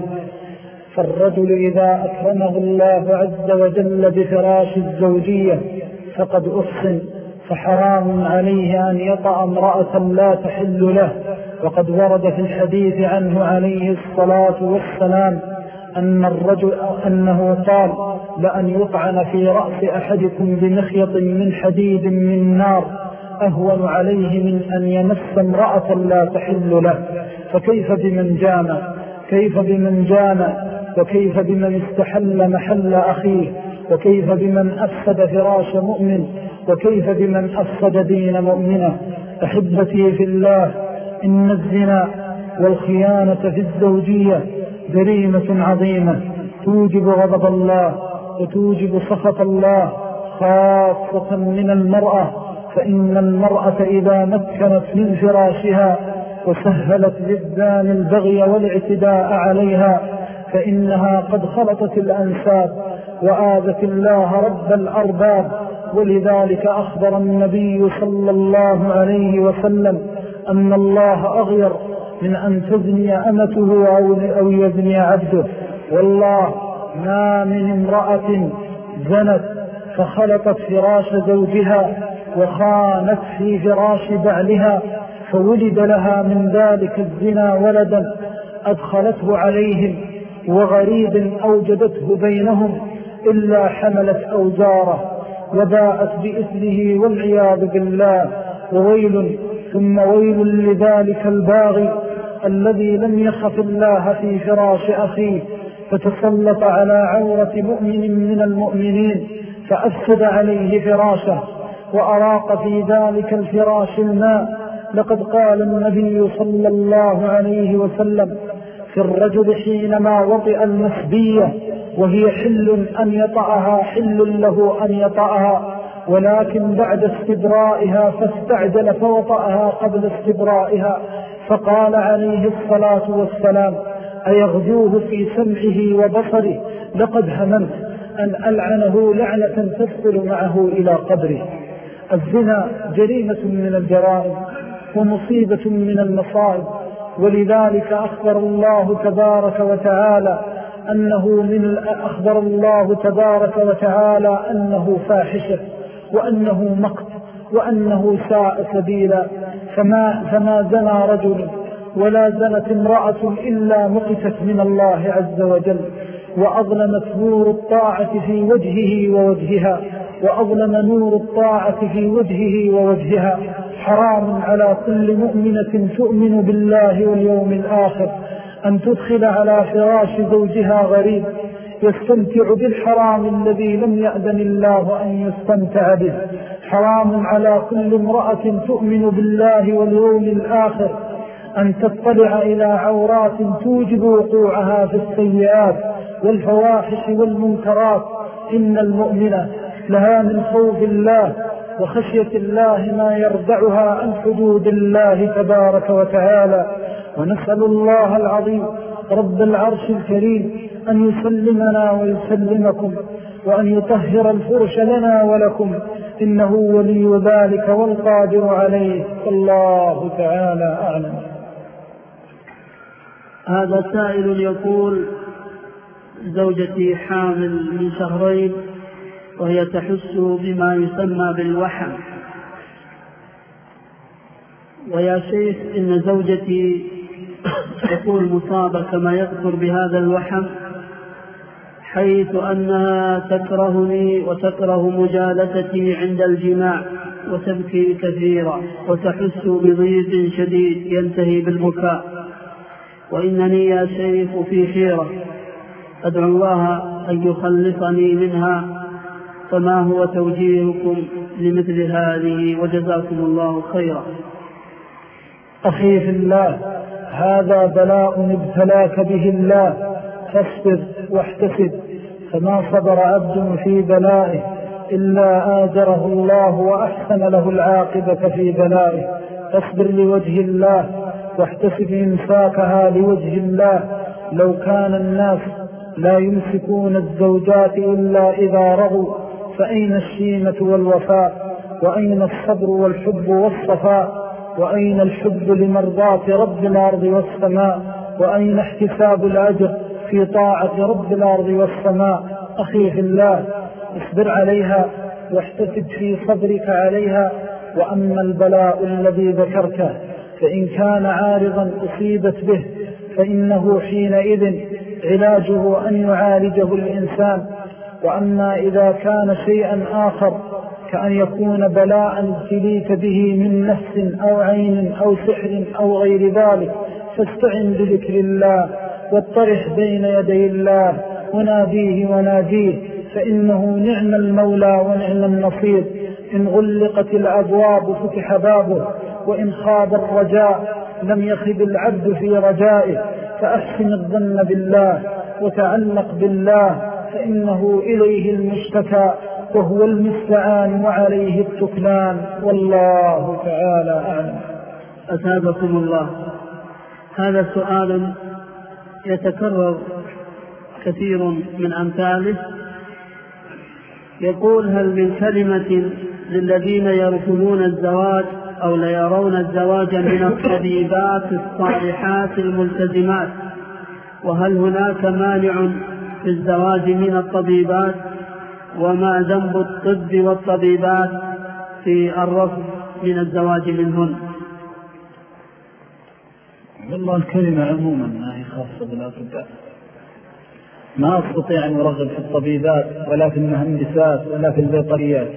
فالرجل إذا أكرمه الله عز وجل بفراش الزوجية فقد أحسن، فحرام عليه أن يطأ امرأة لا تحل له. وقد ورد في الحديث عنه عليه الصلاة والسلام أن الرجل أنه قال: لأن يطعن في رأس أحدكم بمخيط من حديد من نار أهون عليه من أن يمس امرأة لا تحل له. فكيف بمن جامع، كيف بمن جامع وكيف بمن استحل محل أخيه، وكيف بمن أفسد فراش مؤمن، وكيف بمن أفسد دين مؤمنة. أحبتي في الله، إن الزنا والخيانة في الزوجية جريمة عظيمة توجب غضب الله وتوجب سخط الله، خاصة من المرأة. فإن المرأة إذا مكنت من فراشها وسهلت للزان البغي والاعتداء عليها فإنها قد خلطت الأنساب وآذت الله رب الأرباب. ولذلك أخبر النبي صلى الله عليه وسلم أن الله أغير من أن تزني أمته أو يزني عبده. والله ما من امرأة زنت فخلطت فراش زوجها وخانت في فراش بعلها فولد لها من ذلك الزنا ولدا أدخلته عليهم وغريب أوجدته بينهم إلا حملت أوزاره وباءت بإثمه والعياذ بالله. وويل ثم ويل لذلك الباغي الذي لم يخف الله في فراش أخيه فتسلط على عورة مؤمن من المؤمنين فأفسد عليه فراشه وأراق في ذلك الفراش الماء. لقد قال النبي صلى الله عليه وسلم في الرجل حينما وطئ المسبية وهي حل أن يطأها، حل له أن يطأها، ولكن بعد استبرائها فاستعجل فوطأها قبل استبرائها، فقال عليه الصلاة والسلام: أيغدوه في سمعه وبصره؟ لقد هممت أن ألعنه لعنة تدخل معه إلى قبره. الزنا جريمة من الجرائم ومصيبة من المصائب، ولذلك أخبر الله تبارك وتعالى أنه من أخبر الله تبارك وتعالى أنه فاحشة وأنه مقت وأنه ساء سبيلا. فما, فما زنى رجل ولا زنت امرأة إلا مقتت من الله عز وجل وأظلمت نور الطاعة في وجهه ووجهها وأظلم نور الطاعة في وجهه ووجهها. حرام على كل مؤمنة تؤمن بالله واليوم الآخر أن تدخل على فراش زوجها غريب يستمتع بالحرام الذي لم يأذن الله أن يستمتع به. حرام على كل امرأة تؤمن بالله واليوم الآخر أن تطلع إلى عورات توجب وقوعها في السيئات والفواحش والمنكرات. إن المؤمنة لها من خوف الله وخشية الله ما يردعها عن حدود الله تبارك وتعالى. ونسأل الله العظيم رب العرش الكريم أن يسلمنا ويسلمكم وأن يطهر الفرش لنا ولكم، إنه ولي ذلك والقادر عليه. الله تعالى أعلم. هذا سائل يقول: زوجتي حامل من شهرين وهي تحس بما يسمى بالوحم، ويا شيخ إن زوجتي تكون مصابة كما يذكر بهذا الوحم، حيث أنها تكرهني وتكره مجالستي عند الجماع وتبكي كثيرا وتحس بضيق شديد ينتهي بالبكاء، وإنني يا شيخ في حيرة أدعو الله أن يخلصني منها، فما هو توجيهكم لمثل هذه؟ وجزاكم الله خيرا. أخي في الله، هذا بلاء ابتلاك به الله، فاصبر واحتسب، فما صبر عبد في بلائه إلا آجره الله وأحسن له العاقبة في بلائه. فاصبر لوجه الله واحتسب إمساكها لوجه الله. لو كان الناس لا يمسكون الزوجات إلا إذا رضوا فأين الشيمة والوفاء؟ وأين الصبر والحب والصفاء؟ وأين الحب لمرضاة رب الأرض والسماء؟ وأين احتساب الأجر في طاعة رب الأرض والسماء؟ أخي في الله، اصبر عليها واحتسب في صبرك عليها. وأما البلاء الذي ذكرته فإن كان عارضا أصيبت به فإنه حينئذ علاجه أن يعالجه الإنسان. وأما إذا كان شيئا آخر كأن يكون بلاء ابتليت به من نفس أو عين أو سحر أو غير ذلك، فاستعن بذكر الله واطرح بين يدي الله وناديه وناديه، فإنه نعم المولى ونعم النصير. إن غلقت الأبواب فتح بابه، وإن خاب الرجاء لم يخب العبد في رجائه. فأحسن الظن بالله وتعلق بالله، فإنه إليه المشتكى وهو المستعان وعليه التكلان. والله تعالى أعلم. أثابكم الله. هذا سؤال يتكرر كثير من أمثاله، يقول: هل من كلمة للذين يرفضون الزواج أو لا يرون الزواج من الطبيبات الصالحات الملتزمات، وهل هناك مانع في الزواج من الطبيبات؟ وما ذنب الطب والطبيبات في الرفض من الزواج منهن؟ والله الكلمة عموما ما هي خاصة بالأطباء. ما أستطيع أن أرغب في الطبيبات ولا في المهندسات ولا في البيطريات.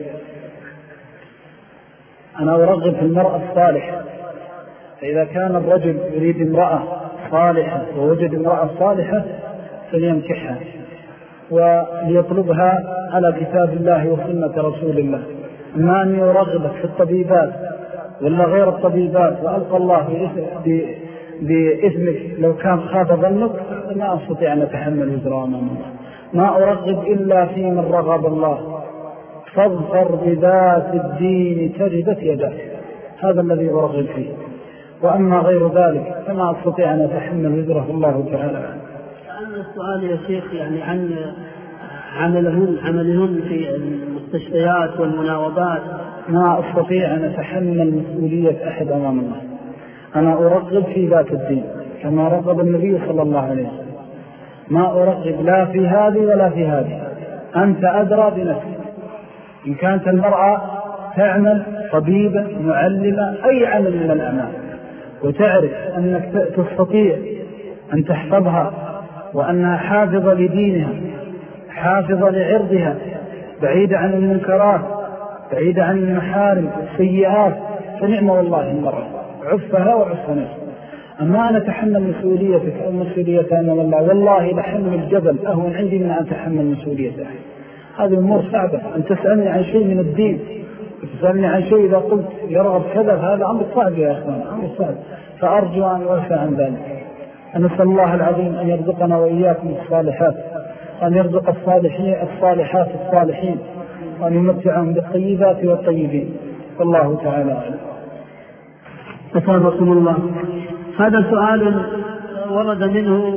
أنا أرغب في المرأة الصالحة. فإذا كان الرجل يريد امرأة صالحة ووجد امرأة صالحة فلينكحها وليطلبها على كتاب الله وسنة رسول الله. أما أني أرغبك في الطبيبات ولا غير الطبيبات وألقى الله بإثمك لو كان خاف ظنك، ما أستطيع أن أتحمل وزر أمام الله. ما أرغب إلا في من رغب الله. فاظفر بذات الدين تجدت يداك، هذا الذي أرغب فيه. وأما غير ذلك فما أستطيع أن أتحمل وزره. الله تعالى. سألنا السؤال يا شيخ يعني عن عملهن عملهن في المستشفيات والمناوبات. ما أستطيع أن أتحمل مسؤولية أحد أمام الله. أنا أرغب في ذات الدين كما رغب النبي صلى الله عليه وسلم. ما أرغب لا في هذه ولا في هذه. أنت أدرى بنفسك. إن كانت المرأة تعمل طبيبا معلمة أي عمل من الأعمال وتعرف أنك تستطيع أن تحفظها وأنها حافظة لدينها حافظة لعرضها بعيدة عن المنكرات، بعيدة عن المحارم والسيئات، فنعم والله المرأة، عفها وعف نفسها. أما أنا أتحمل مسؤوليتك أو مسؤولية أمام الله، والله لحمل الجبل أهون عندي من أن أتحمل مسؤوليته. هذه أمور صعبة. أن تسألني عن شيء من الدين وتسألني عن شيء إذا قلت يرغب كذا، هذا أمر صعب يا أخوان، أمر صعب. فأرجو أن أوفى عن ذلك. نسأل الله العظيم أن يرزقنا وإياكم الصالحات، وأن يرزق الصالحين الصالحات الصالحين، وأن يمتعهم بالطيبات والطيبين. والله تعالى أعلم. أثابكم الله. هذا سؤال ورد منه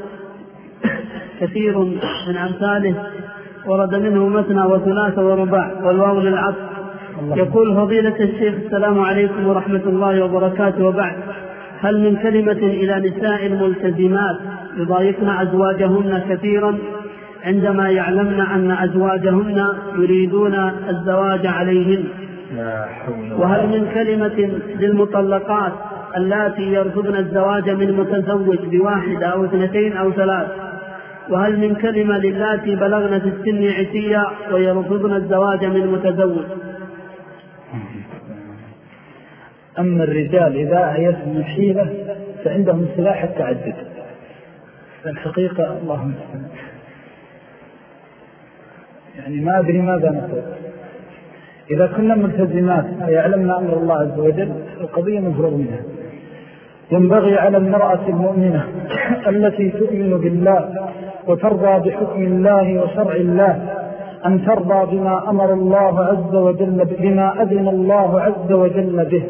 كثير من أمثاله، ورد منه مثنى وثلاثة ورباع والواو للعطف. يقول فضيلة الشيخ السلام عليكم ورحمة الله وبركاته، وبعد، هل من كلمة إلى نساء الملتزمات يضايقن أزواجهن كثيرا عندما يعلمن أن أزواجهن يريدون الزواج عليهن؟ وهل من كلمة للمطلقات اللاتي يرفضن الزواج من متزوج بواحدة أو اثنتين أو ثلاث؟ وهل من كلمة للاتي بلغن في السن عتية ويرفضن الزواج من متزوج؟ أما الرجال إذا أيسوا من حيلة فعندهم سلاح التعدد. الحقيقة اللهم استمع، يعني ما أدري ماذا نقول. إذا كنا ملتزمات ويعلمنا أمر الله عز وجل، القضية مفروغ منها. ينبغي على المرأة المؤمنة التي تؤمن بالله وترضى بحكم الله وشرع الله أن ترضى بما أمر الله عز وجل، بما أذن الله عز وجل به،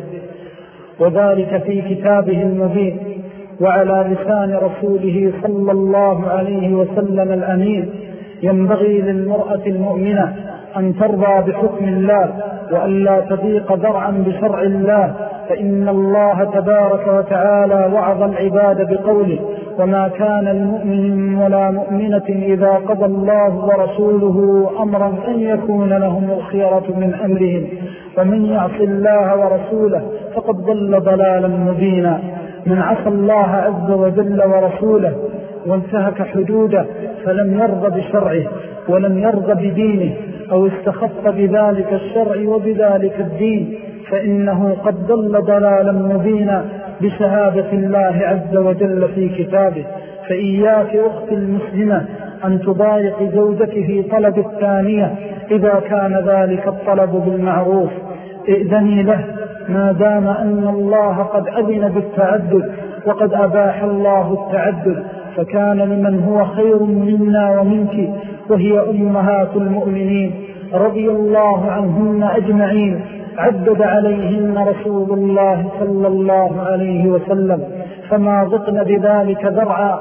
وذلك في كتابه المبين وعلى لسان رسوله صلى الله عليه وسلم الأمين. ينبغي للمرأة المؤمنة أن ترضى بحكم الله وأن لا تضيق ذرعا بشرع الله، فإن الله تبارك وتعالى وعظ العباد بقوله: وما كان المؤمن ولا مؤمنة إذا قضى الله ورسوله أمرا أن يكون لهم الخيرة من أمرهم، ومن يعص الله ورسوله فقد ضل ضلالا مبينا. من عصى الله عز وجل ورسوله وانتهك حدوده فلم يرضى بشرعه ولم يرضى بدينه أو استخف بذلك الشرع وبذلك الدين، فإنه قد ضل ضلالا مبينا بشهادة الله عز وجل في كتابه. فإياك أختي المسلمة أن تضايق زوجك في طلب الثانية إذا كان ذلك الطلب بالمعروف، ائذني له ما دام أن الله قد أذن بالتعدد وقد أباح الله التعدد، فكان لمن هو خير منا ومنك، وهي أمهات المؤمنين رضي الله عنهن أجمعين، عدد عليهن رسول الله صلى الله عليه وسلم، فما ضطن بذلك ذرعا،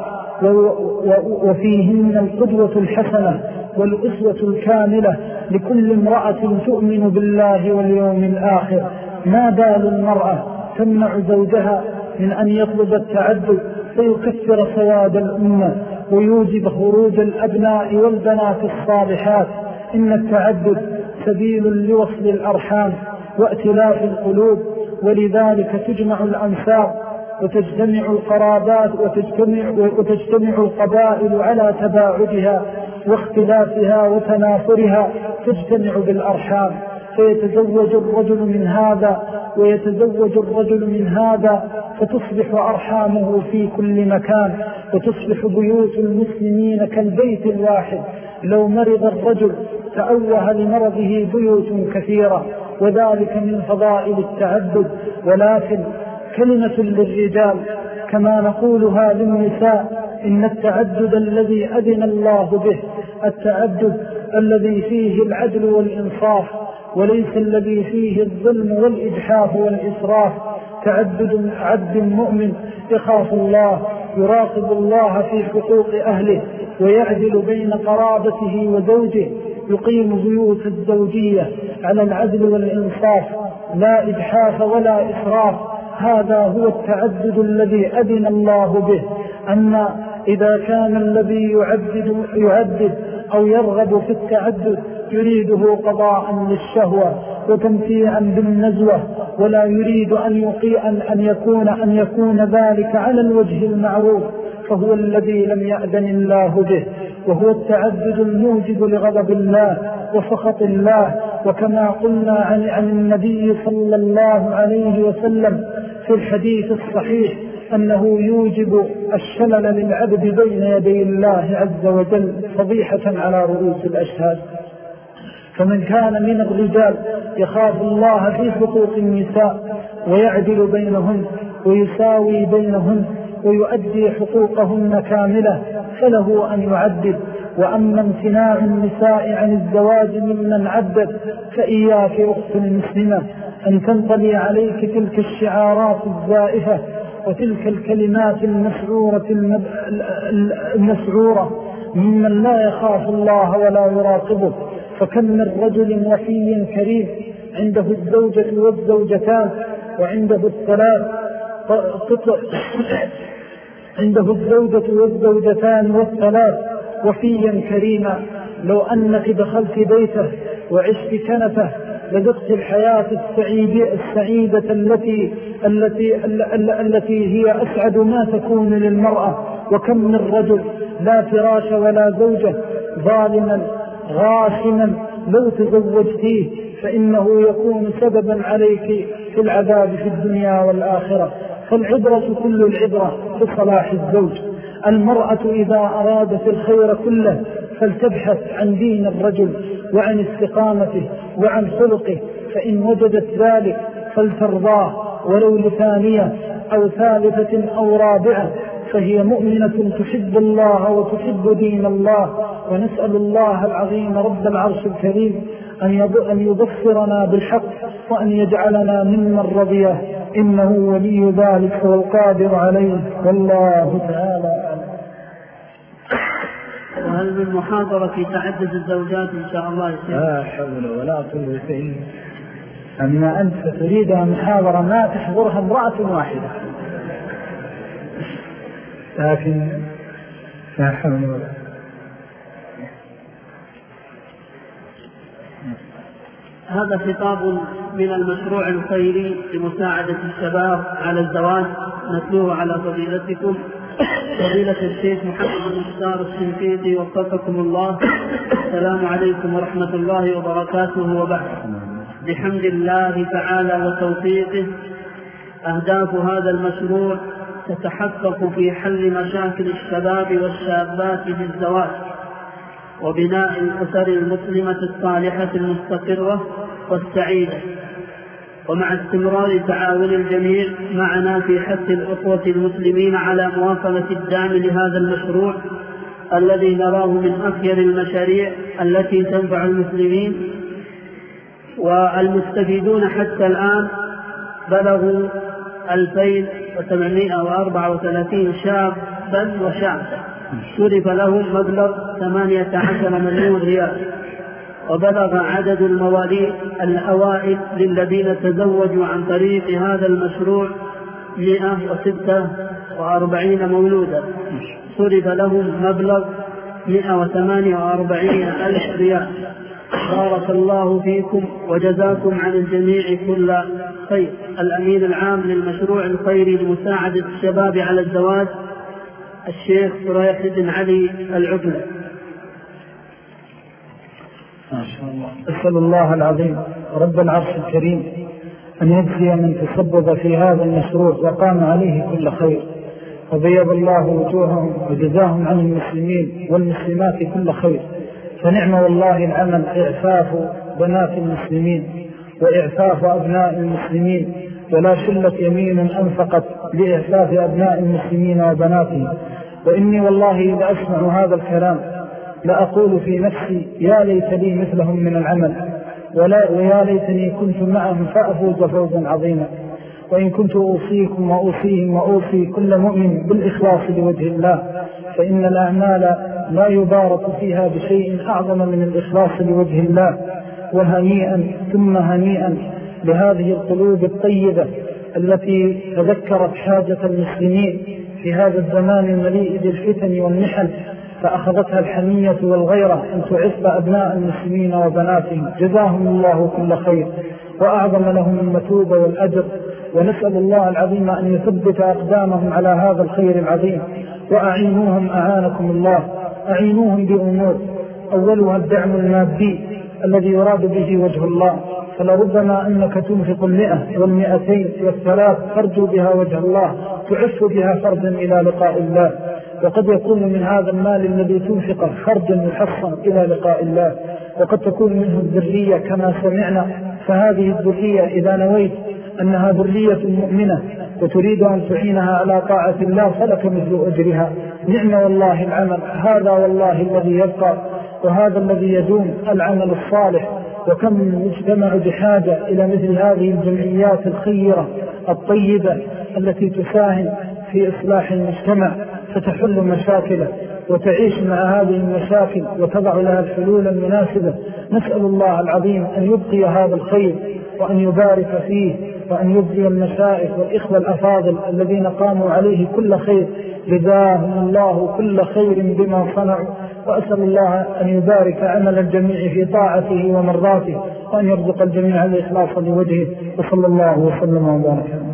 وفيهن القدوة الحسنة والأسوة الكاملة لكل امرأة تؤمن بالله واليوم الآخر. ما بال المرأة تمنع زوجها من أن يطلب التعدد فيكثر سواد الأمة ويوجب خروج الأبناء والبنات الصالحات؟ إن التعدد سبيل لوصل الأرحام وائتلاف القلوب، ولذلك تجمع الأنساب وتجتمع القرابات وتجتمع, وتجتمع القبائل على تباعدها واختلافها وتنافرها، تجتمع بالأرحام، فيتزوج الرجل من هذا ويتزوج الرجل من هذا، فتصبح أرحامه في كل مكان، وتصبح بيوت المسلمين كالبيت الواحد. لو مرض الرجل تأوه لمرضه بيوت كثيرة، وذلك من فضائل التعدد. ولكن كلمة للرجال كما نقولها للنساء: إن التعدد الذي أذن الله به التعدد الذي فيه العدل والإنصاف، وليس الذي فيه الظلم والإجحاف والإسراف. تعدد عبد مؤمن يخاف الله، يراقب الله في حقوق أهله، ويعدل بين قرابته وزوجه، يقيم بيوت الزوجية على العدل والإنصاف، لا إجحاف ولا إسراف. هذا هو التعدد الذي أذن الله به. أما إذا كان الذي يعدد, يعدد أو يرغب في التعدد يريده قضاء للشهوة وتمتيعا بالنزوة، ولا يريد أن يقيء أن يكون, أن يكون ذلك على الوجه المعروف، فهو الذي لم يأذن الله به، وهو التعدد الموجب لغضب الله وسخط الله. وكما قلنا عن, عن النبي صلى الله عليه وسلم في الحديث الصحيح أنه يوجب الشلل للعبد بين يدي الله عز وجل فضيحة على رؤوس الأشهاد. فمن كان من الرجال يخاف الله في حقوق النساء ويعدل بينهن ويساوي بينهن ويؤدي حقوقهن كاملة فله أن يعدل. وأما امتناع النساء عن الزواج ممن عدد فإياك أخت المسلمة أن تنطلي عليك تلك الشعارات الزائفة وتلك الكلمات المسعورة, المسعورة ممن لا يخاف الله ولا يراقبه. فكم من رجل وفي كريم عنده الزوجة والزوجتان وعنده الثلاث قطع عنده الزوجة والزوجتان والثلاث وفيا كريما. لو أنك دخلت بيته وعشت كنفه لذقت الحياة السعيدة, السعيدة التي, التي, التي هي أسعد ما تكون للمرأة. وكم من رجل لا فراش ولا زوجة ظالما غاشما لو تزوجتيه فإنه يكون سببا عليك في العذاب في الدنيا والآخرة. فالعبرة كل العبرة بصلاح الزوج. المرأة إذا أرادت الخير كله فلتبحث عن دين الرجل وعن استقامته وعن خلقه، فإن وجدت ذلك فلترضاه ولو لثانية أو ثالثة أو رابعة، فهي مؤمنة تحب الله وتحب دين الله. ونسأل الله العظيم رب العرش الكريم أن يبصرنا بالحق وأن يجعلنا ممن رضيه، إنه ولي ذلك والقادر عليه، والله تعالى. وهل من محاضرة في تعدد الزوجات إن شاء الله؟ لا حول ولا قوة إلا بالله. أما أنت تريد محاضرة ما تحضرها امرأة واحدة، لكن لا حول ولا. هذا خطاب من المشروع الخيري لمساعدة الشباب على الزواج، نتلوه على فضيلتكم فضيلة الشيخ محمد المختار الشنقيطي وفقكم الله. السلام عليكم ورحمة الله وبركاته. وبعد، بحمد الله تعالى وتوفيقه أهداف هذا المشروع تتحقق في حل مشاكل الشباب والشابات بالزواج وبناء الأسر المسلمة الصالحة المستقرة والسعيدة، ومع استمرار تعاون الجميع معنا في حث الأخوة المسلمين على موافقة الدعم لهذا المشروع الذي نراه من أخير المشاريع التي تنفع المسلمين. والمستفيدون حتى الآن بلغوا ألفين وثمانمائة وأربعة وثلاثين شابا وشابة، صرف لهم مبلغ ثمانية عشر مليون ريال، وبلغ عدد المواليد الأوائل للذين تزوجوا عن طريق هذا المشروع مئة وستة وأربعين مولودا، صرف لهم مبلغ مئة وثمانية وأربعين ألف ريال. بارك الله فيكم وجزاكم عن الجميع كل خير. الأمين العام للمشروع الخيري لمساعدة الشباب على الزواج الشيخ سريح بن علي العقلة. ما شاء الله. أسأل الله العظيم رب العرش الكريم أن يجزي من تسبب في هذا المشروع وقام عليه كل خير، وبيض الله وجوههم وجزاهم عن المسلمين والمسلمات كل خير. فنعم والله العمل إعفاف بنات المسلمين وإعفاف أبناء المسلمين، ولا شلت يمين أنفقت لإعفاف أبناء المسلمين وبناتهم. وإني والله إذا أسمع هذا الكلام لأقول في نفسي يا ليت لي مثلهم من العمل، ولا ويا ليتني كنت معهم فأفوز فوزا عظيما. وإن كنت أوصيكم وأوصيهم وأوصي كل مؤمن بالإخلاص لوجه الله، فإن الأعمال لا يبارك فيها بشيء أعظم من الإخلاص لوجه الله. وهنيئا ثم هنيئا لهذه القلوب الطيبة التي تذكرت حاجة المسلمين في هذا الزمان المليء بالفتن والمحن، فأخذتها الحمية والغيرة أن تعف أبناء المسلمين وبناتهم. جزاهم الله كل خير وأعظم لهم المثوبة والأجر. ونسأل الله العظيم أن يثبت أقدامهم على هذا الخير العظيم. وأعينوهم أعانكم الله، أعينوهم بأمور، أولها الدعم المادي الذي يراد به وجه الله. فلربما أنك تنفق المئة والمئتين والثلاث ترجو بها وجه الله، تعف بها فردا إلى لقاء الله، وقد يكون من هذا المال الذي تنفقه فردا يحصن إلى لقاء الله، وقد تكون منه الذرية كما سمعنا. فهذه الذرية إذا نويت أنها ذرية مؤمنة وتريد أن تعينها على طاعة الله فلك مثل أجرها. نعم والله العمل هذا، والله الذي يبقى، وهذا الذي يدوم العمل الصالح. وكم من مجتمع بحاجة إلى مثل هذه الجمعيات الخيرة الطيبة التي تساهم في إصلاح المجتمع، فتحل مشاكله وتعيش مع هذه المشاكل وتضع لها الحلول المناسبة. نسأل الله العظيم أن يبقي هذا الخير وأن يبارك فيه، وأن يبقي المشائخ والإخوة الأفاضل الذين قاموا عليه كل خير، جزاهم الله كل خير بما صنعوا. وأسأل الله أن يبارك عمل الجميع في طاعته ومرضاته، وأن يرزق الجميع الإخلاص لوجهه. وصلى الله وسلم وبارك.